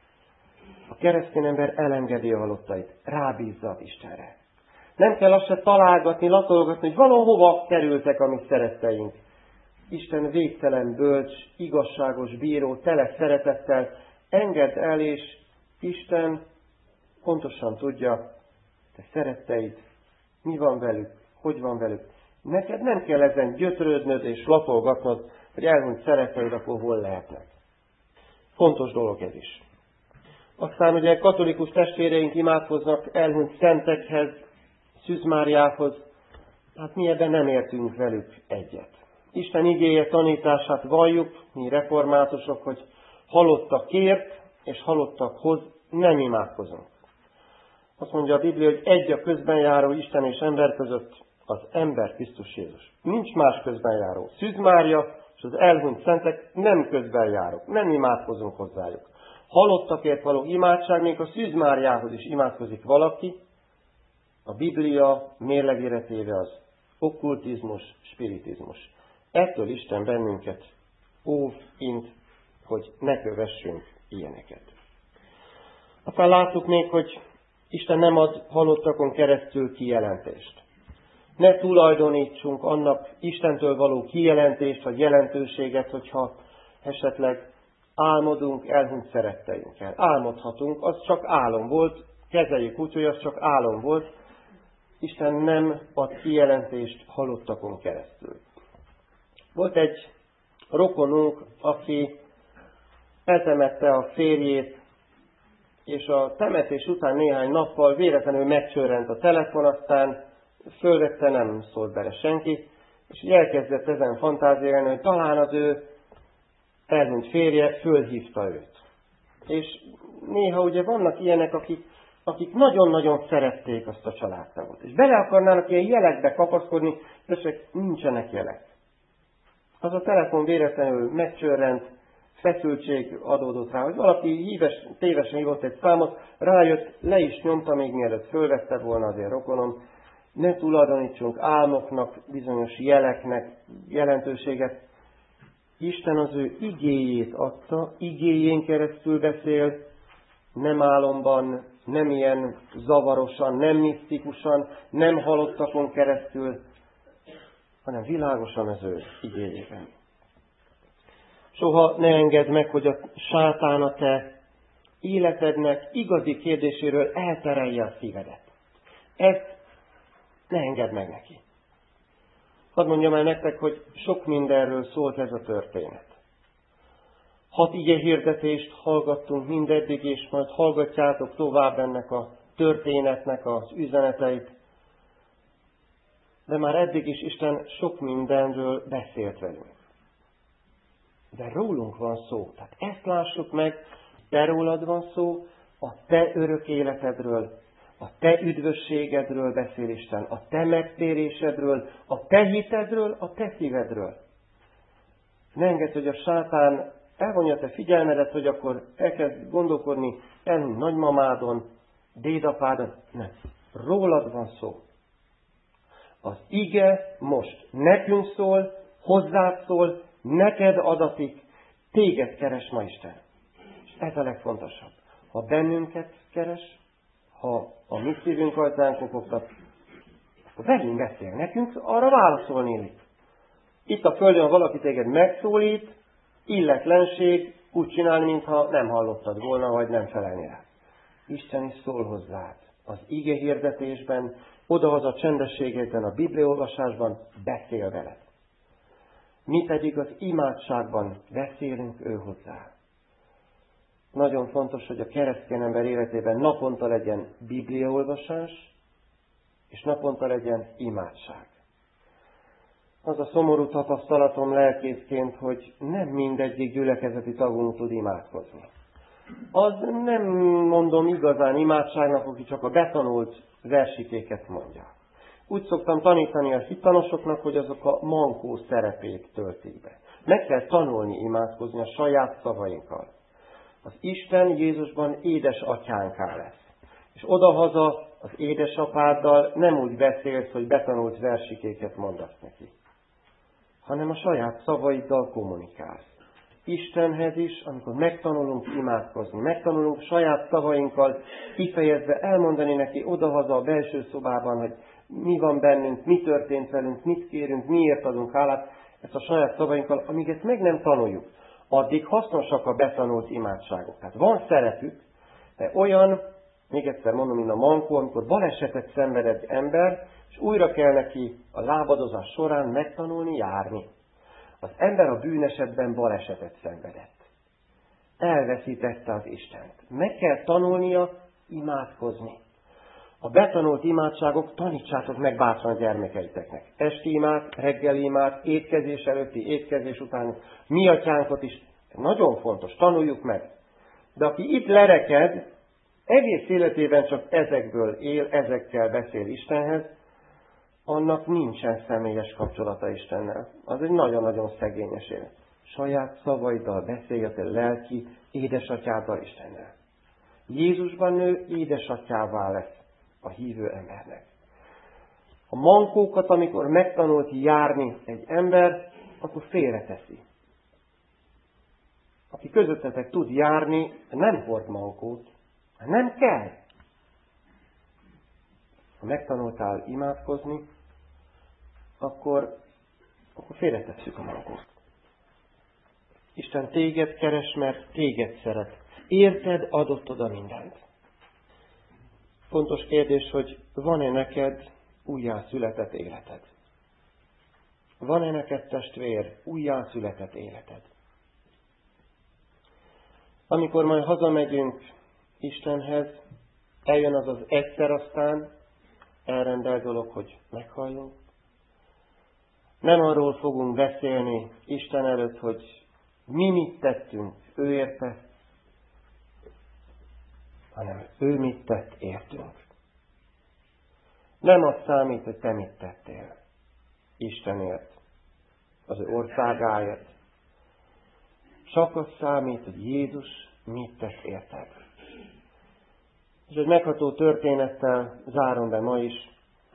A keresztény ember elengedi a halottait, rábízza az Istenre. Nem kell azt se találgatni, latolgatni, hogy valahova kerültek a mi szeretteink. Isten végtelen bölcs, igazságos bíró, tele szeretettel engedd el, és Isten pontosan tudja, te szeretteid, mi van velük, hogy van velük. Neked nem kell ezen gyötrődnöd és latolgatnod, hogy elhunyt szeretteid, akkor hol lehetnek. Fontos dolog ez is. Aztán ugye katolikus testvéreink imádkoznak elhunyt szentekhez, Szűz Máriához, hát mi ebben nem értünk velük egyet. Isten igéje tanítását valljuk, mi reformátusok, hogy halottakért és halottakhoz nem imádkozunk. Azt mondja a Biblia, hogy egy a közbenjáró Isten és ember között, az ember Krisztus Jézus. Nincs más közbenjáró. Szűz Mária és az elhunyt szentek nem közbenjárók, nem imádkozunk hozzájuk. Halottakért való imádság, még a Szűz Máriához is imádkozik valaki, a Biblia mérlegére téve az okkultizmus, spiritizmus. Ettől Isten bennünket óvint, hogy ne kövessünk ilyeneket. Aztán láttuk még, hogy Isten nem ad halottakon keresztül kijelentést. Ne tulajdonítsunk annak Istentől való kijelentést, vagy jelentőséget, hogyha esetleg álmodunk elhunyt szeretteinkkel. Álmodhatunk, az csak álom volt, kezeljük úgy, hogy az csak álom volt. Isten nem ad kijelentést halottakon keresztül. Volt egy rokonunk, aki eltemette a férjét, és a temetés után néhány nappal véletlenül megcsörrent a telefon, aztán fölvette, nem szólt bele senki, és így elkezdett ezen fantáziálni, hogy talán az ő elhunyt férje fölhívta őt. És néha ugye vannak ilyenek, akik nagyon-nagyon szerették azt a családtagot, és bele akarnának ilyen jelekbe kapaszkodni, de nincsenek jelek. Az a telefon véletlenül megcsörrent, feszültség adódott rá, hogy valaki tévesen hívott egy számot, rájött, le is nyomta, még mielőtt fölvette volna az én rokonom. Ne tulajdonítsunk álmoknak, bizonyos jeleknek jelentőséget. Isten az ő igéjét adta, igéjén keresztül beszél, nem álomban, nem ilyen zavarosan, nem misztikusan, nem halottakon keresztül, hanem világosan az ő igéjében. Soha ne engedd meg, hogy a sátán a te életednek igazi kérdéséről elterelje a szívedet. Ezt ne engedd meg neki. Hadd mondjam el nektek, hogy sok mindenről szólt ez a történet. 6 igehirdetést hallgattunk mindeddig, és majd hallgatjátok tovább ennek a történetnek az üzeneteit. De már eddig is Isten sok mindenről beszélt velünk. De rólunk van szó. Tehát ezt lássuk meg, te rólad van szó, a te örök életedről, a te üdvösségedről beszél Isten, a te megtérésedről, a te hitedről, a te szívedről. Ne engedd, hogy a sátán elvonja te figyelmedet, hogy akkor elkezd gondolkodni elhunyt nagymamádon, dédapádon. Nem. Rólad van szó. Az ige most nekünk szól, hozzád szól, neked adatik, téged keres ma Isten. És ez a legfontosabb. Ha bennünket keres, ha a mi szívünk ajtaján kopogtat, akkor velünk beszél. Nekünk arra válaszolni illik. Itt a földön, ha valaki téged megszólít, illetlenség úgy csinálni, mintha nem hallottad volna, vagy nem felelni rá. Isten is szól hozzád. Az ige hirdetésben, odahaza csendességekben, a bibliaolvasásban beszél veled. Mi pedig az imádságban beszélünk ő hozzá. Nagyon fontos, hogy a keresztény ember életében naponta legyen bibliaolvasás, és naponta legyen imádság. Az a szomorú tapasztalatom lelkészként, hogy nem mindegyik gyülekezeti tagunk tud imádkozni. Az nem mondom igazán imádságnak, aki csak a betanult versikéket mondja. Úgy szoktam tanítani a hittanosoknak, hogy azok a mankó szerepét töltik be. Meg kell tanulni imádkozni a saját szavainkkal. Az Isten Jézusban édesatyánká lesz. És odahaza az édesapáddal nem úgy beszélsz, hogy betanult versikéket mondasz neki, hanem a saját szavaiddal kommunikálsz. Istenhez is, amikor megtanulunk imádkozni, megtanulunk saját szavainkkal kifejezve elmondani neki odahaza a belső szobában, hogy mi van bennünk, mi történt velünk, mit kérünk, miért adunk hálát, ezt a saját szavainkkal, amíg ezt meg nem tanuljuk, addig hasznosak a betanult imádságok. Tehát van szerepük, de olyan, még egyszer mondom, mint a mankó, amikor balesetet szenved egy ember, és újra kell neki a lábadozás során megtanulni járni. Az ember a bűnesetben balesetet szenvedett. Elveszítette az Istent. Meg kell tanulnia imádkozni. A betanult imádságok tanítsátok meg bátran a gyermekeiteknek. Esti imád, reggeli imád, étkezés előtti, étkezés után, mi atyánkot is. Nagyon fontos, tanuljuk meg. De aki itt lereked, egész életében csak ezekből él, ezekkel beszél Istenhez, annak nincsen személyes kapcsolata Istennel. Az egy nagyon-nagyon szegényes élet. Saját szavaiddal beszéljetek lelki édesatyáddal Istennel. Jézusban nő édesatyává lesz a hívő embernek. A mankókat, amikor megtanult járni egy ember, akkor félreteszi. Aki közöttetek tud járni, nem hord mankót, nem kell. Ha megtanultál imádkozni, akkor félretesszük a mankót. Isten téged keres, mert téged szeret. Érted, adott oda mindent. Fontos kérdés, hogy van-e neked újjászületett életed? Van-e neked testvér újjászületett életed? Amikor majd hazamegyünk Istenhez, eljön az az egyszer aztán elrendelt dolog, hogy meghalljunk. Nem arról fogunk beszélni Isten előtt, hogy mi mit tettünk ő érte, hanem ő mit tett értünk. Nem az számít, hogy te mit tettél Istenért, az ő országáért. Csak az számít, hogy Jézus mit tett érted. És egy megható történettel zárom be ma is.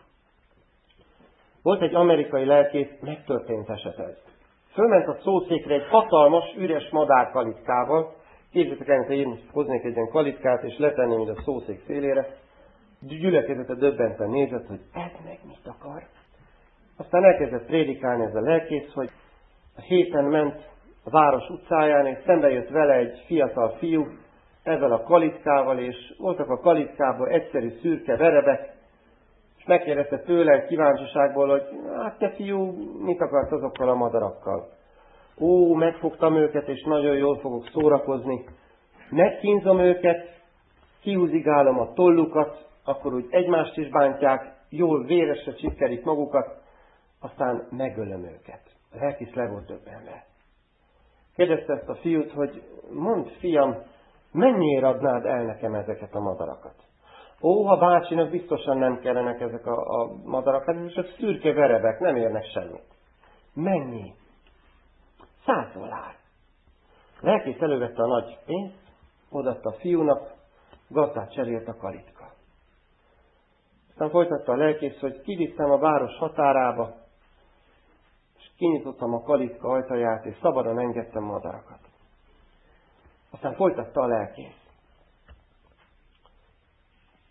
Volt egy amerikai lelkész, megtörtént eset ez. Fölment a szószékre egy hatalmas, üres madárkalitkával. Képzeljétek el, hogy én hoznék egy ilyen kalitkát, és letenném ide a szószék szélére. Gyülekezete döbbenten nézett, hogy ez meg mit akar. Aztán elkezdett prédikálni ez a lelkész, hogy a héten ment a város utcáján, és szembe jött vele egy fiatal fiú, ezzel a kalitkával, és voltak a kalitkában egyszerű szürke verebek, és megkérdezte tőle kíváncsiságból, hogy hát te fiú, mit akarsz azokkal a madarakkal? Ó, megfogtam őket, és nagyon jól fogok szórakozni. Megkínzom őket, kihúzigálom a tollukat, akkor úgy egymást is bántják, jól véresre csipkelik magukat, aztán megölöm őket. A lelkész le volt döbbenve. Kérdezte ezt a fiút, hogy mondd, fiam, mennyiért adnád el nekem ezeket a madarakat? Ó, ha bácsinak biztosan nem kellenek ezek a madarak, hát ez csak szürke verebek, nem érnek semmit. Mennyi? $100. Lelkész elővette a nagy pénzt, odaadta a fiúnak, gazdát cserélt a kalitka. Aztán folytatta a lelkész, hogy kivittem a város határába, és kinyitottam a kalitka ajtaját, és szabadon engedtem madarakat. Aztán folytatta a lelkész.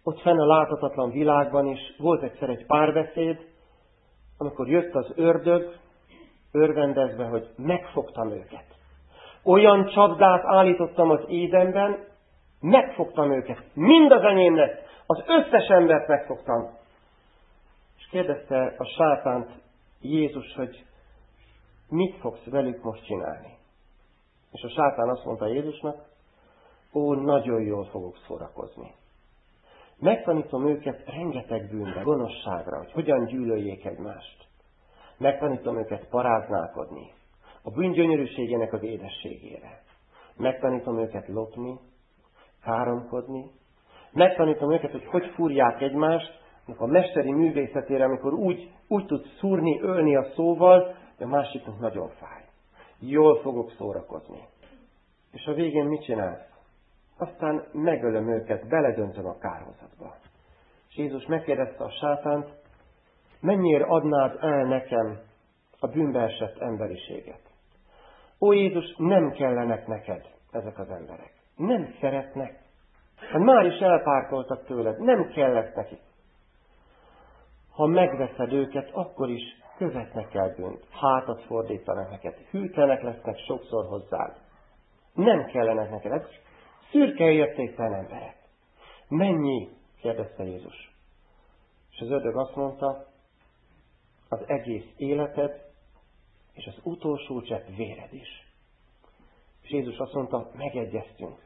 ott fenn a láthatatlan világban is volt egyszer egy párbeszéd, amikor jött az ördög, örvendezve, hogy megfogtam őket. Olyan csapdát állítottam az Édenben, megfogtam őket. Mind az enyém lett. Az összes embert megfogtam. És kérdezte a sátánt Jézus, hogy mit fogsz velük most csinálni? És a sátán azt mondta Jézusnak, ó, nagyon jól fogok szórakozni. Megtanítom őket rengeteg bűnre, gonoszságra, hogy hogyan gyűlöljék egymást. Megtanítom őket paráználkodni, a bűn gyönyörűségének az édességére. Megtanítom őket lopni, káromkodni. Megtanítom őket, hogy hogy fúrják egymást, a mesteri művészetére, amikor úgy tud szúrni, ölni a szóval, de a másiknak nagyon fáj. Jól fogok szórakozni. És a végén mit csinálsz? Aztán megölöm őket, beledöntöm a kárhozatba. És Jézus megkérdezte a sátánt, mennyire adnád el nekem a bűnbe esett emberiséget? Ó Jézus, nem kellenek neked ezek az emberek. Nem szeretnek. Hát már is elpártoltak tőled, nem kellett nekik. Ha megveszed őket, akkor is követnek el bűnt, hátat fordítanak neked, hűtlenek lesznek sokszor hozzád. Nem kellenek neked, ez szürke értéktelen emberek. Mennyi? Kérdezte Jézus. És az ördög azt mondta, az egész életed, és az utolsó csepp véred is. És Jézus azt mondta, megegyeztünk.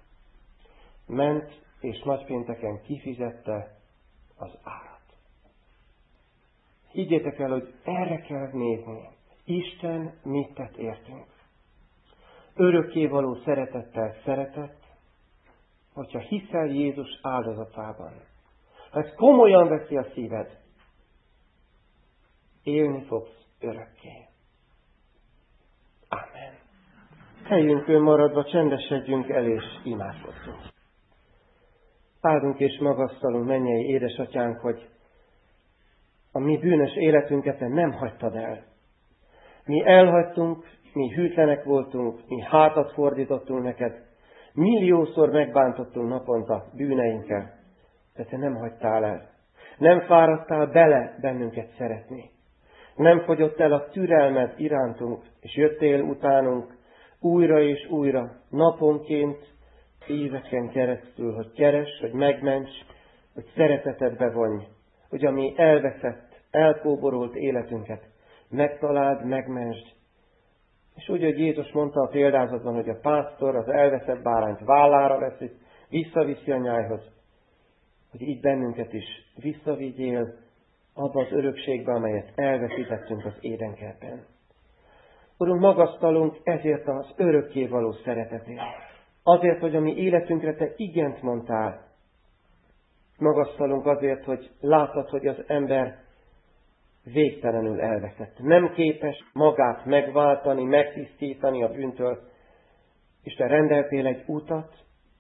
Ment, és nagypénteken kifizette az árat. Higgyétek el, hogy erre kell nézni. Isten mit tett értünk. Örökkévaló szeretettel szeretett, hogyha hiszel Jézus áldozatában. Ha ezt komolyan veszi a szíved, élni fogsz örökké. Amen. Helyünkön maradva csendesedjünk el és imádkozzunk. Áldunk és magasztalunk, mennyei édesatyánk, hogy a mi bűnös életünket te nem hagytad el. Mi elhagytunk, mi hűtlenek voltunk, mi hátat fordítottunk neked, milliószor megbántottunk naponta bűneinkkel, de te nem hagytál el. Nem fáradtál bele bennünket szeretni. Nem fogyott el a türelmed irántunk, és jöttél utánunk újra és újra, naponként, éveken keresztül, hogy keres, hogy megments, hogy szeretetedbe vonj, hogy a mi elveszett, elkóborolt életünket megtaláld, megmentsd. És úgy, hogy Jézus mondta a példázatban, hogy a pásztor az elveszett bárányt vállára veszi, visszaviszi a nyájhoz, hogy így bennünket is visszavigyél abba az örökségbe, amelyet elveszítettünk az édenkertben. Urunk, magasztalunk ezért az örökkévaló szeretetért. Azért, hogy a mi életünkre te igent mondtál. Magasztalunk azért, hogy láttad, hogy az ember végtelenül elveszett. Nem képes magát megváltani, megtisztítani a bűntől, és te rendeltél egy utat,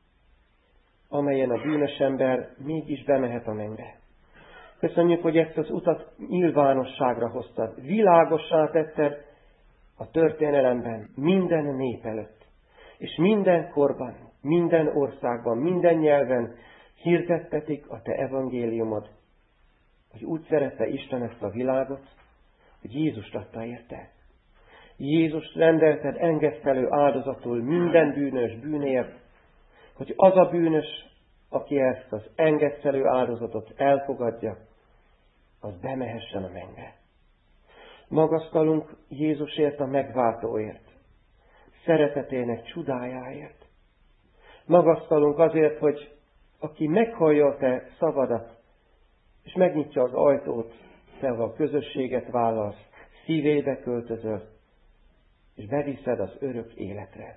amelyen a bűnös ember mégis bemehet a mennybe. Köszönjük, hogy ezt az utat nyilvánosságra hoztad. Világossá tetted a történelemben, minden nép előtt. És minden korban, minden országban, minden nyelven hirdettetik a te evangéliumod, hogy úgy szerette Isten ezt a világot, hogy Jézust adta érte. Jézust rendelted engesztelő áldozatul minden bűnös bűnért, hogy az a bűnös, aki ezt az engesztelő áldozatot elfogadja, az bemehessen a mennybe. Magasztalunk Jézusért, a megváltóért, szeretetének csodájáért. Magasztalunk azért, hogy aki meghallja a te szavadat, és megnyitja az ajtót, te a közösséget vállalsz, szívébe költözöl, és beviszed az örök életre.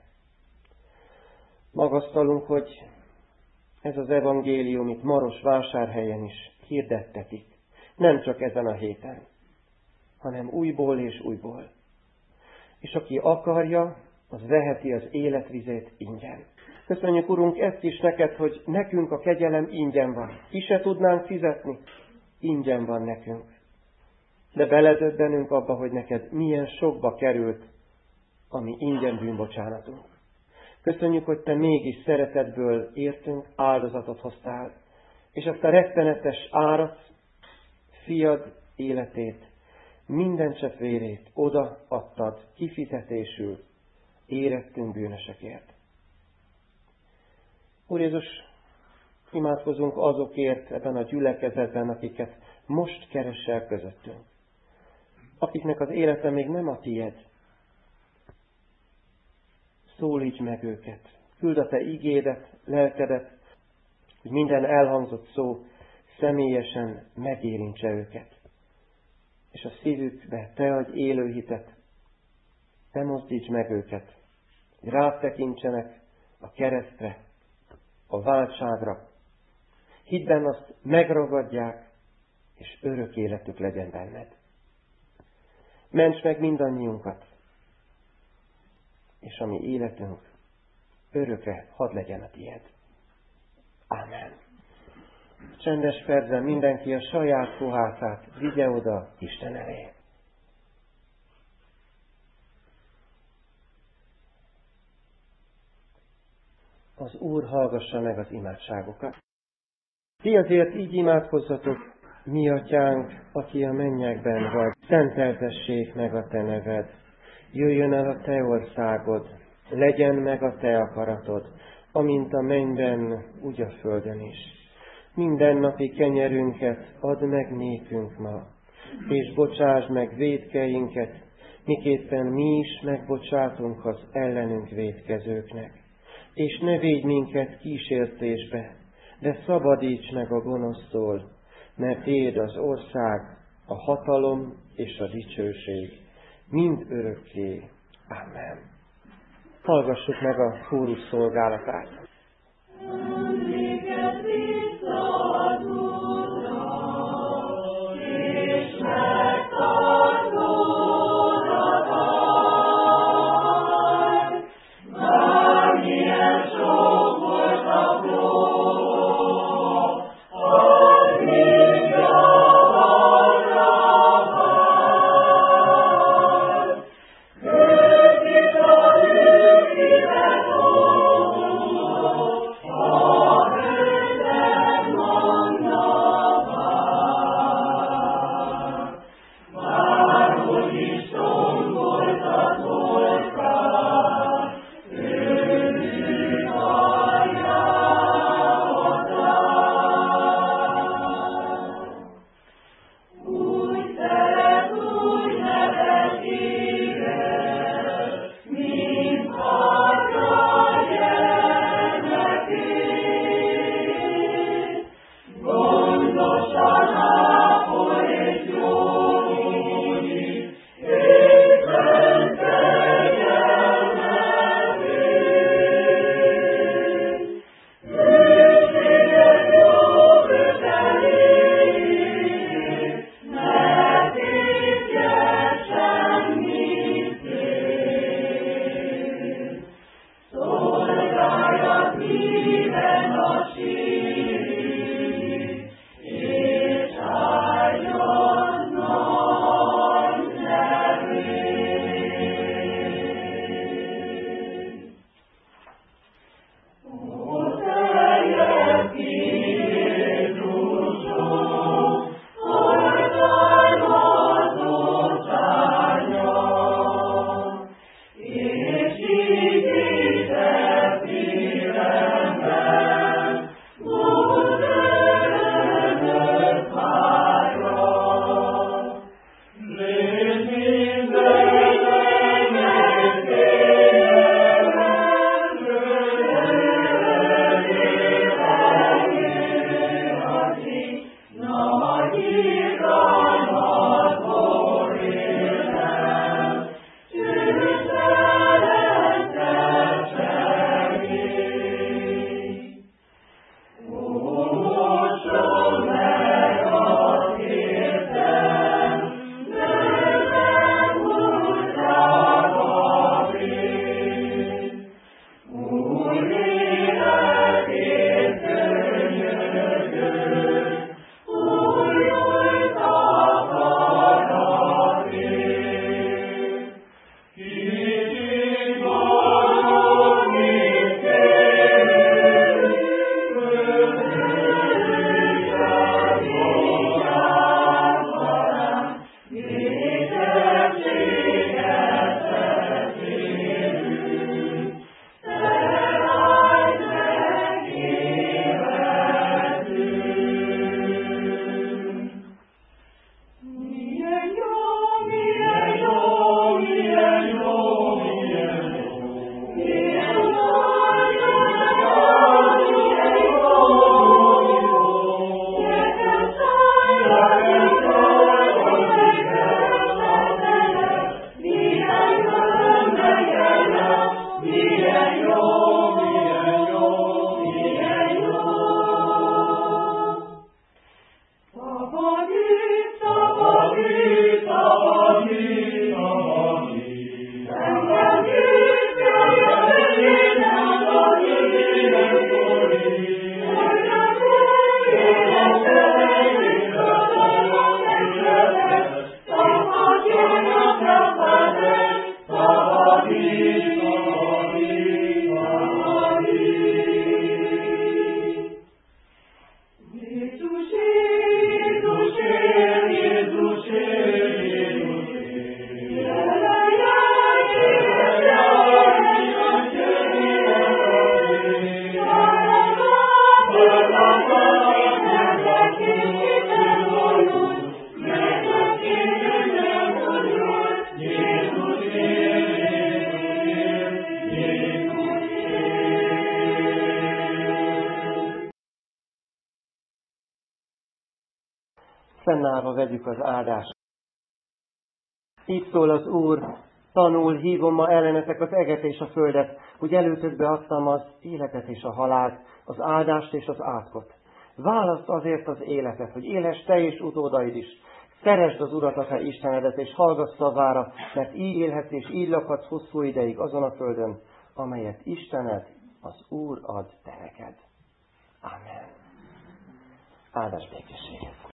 Magasztalunk, hogy ez az evangélium itt Marosvásárhelyen is hirdettetik. Nem csak ezen a héten, hanem újból és újból. És aki akarja, az veheti az életvizét ingyen. Köszönjük, Urunk, ezt is neked, hogy nekünk a kegyelem ingyen van. Ki se tudnánk fizetni, ingyen van nekünk. De beledöbbenünk abba, hogy neked milyen sokba került a mi ingyen bűnbocsánatunk. Köszönjük, hogy te mégis szeretetből értünk, áldozatot hoztál. és azt a rettenetes árat, fiad életét, minden csepp vérét odaadtad kifizetésül érettünk bűnösekért. Úr Jézus, imádkozunk azokért ebben a gyülekezetben, akiket most keresel közöttünk, akiknek az élete még nem a tied. Szólíts meg őket, küld a te igédet, lelkedet, hogy minden elhangzott szó személyesen megérintse őket. És a szívükbe te adj élő hitet, te mozdíts meg őket, hogy rád tekintsenek a keresztre, a váltságra. Hiddben azt megragadják, és örök életük legyen benned. Ments meg mindannyiunkat, és a mi életünk örökre hadd legyen a tiéd. Ámen. Csendes percben mindenki a saját fohászát vigye oda Isten elé. Az Úr hallgassa meg az imádságokat. Ti azért így imádkozzatok: mi atyánk, aki a mennyekben vagy, szenteltessék meg a te neved. Jöjjön el a te országod, legyen meg a te akaratod, amint a mennyben, úgy a földön is. Mindennapi kenyerünket add meg nékünk ma, és bocsásd meg vétkeinket, miképpen mi is megbocsátunk az ellenünk vétkezőknek. És ne védj minket kísértésbe, de szabadíts meg a gonosztól, mert tiéd az ország, a hatalom és a dicsőség, mind örökké. Amen. Hallgassuk meg a kórus szolgálatát. fennállva vegyük az áldást. Így szól az Úr, tanul, hívom ma ellenetek az eget és a földet, hogy előtökbe adtam az életet és a halált, az áldást és az átkot. Válaszd azért az életet, hogy élhess te és utódaid is. Szeresd az Urat, a te Istenedet, és hallgass szavára, mert így élhetsz és így lakhatsz hosszú ideig azon a földön, amelyet Istened, az Úr ad te neked. Amen. Áldás békességet!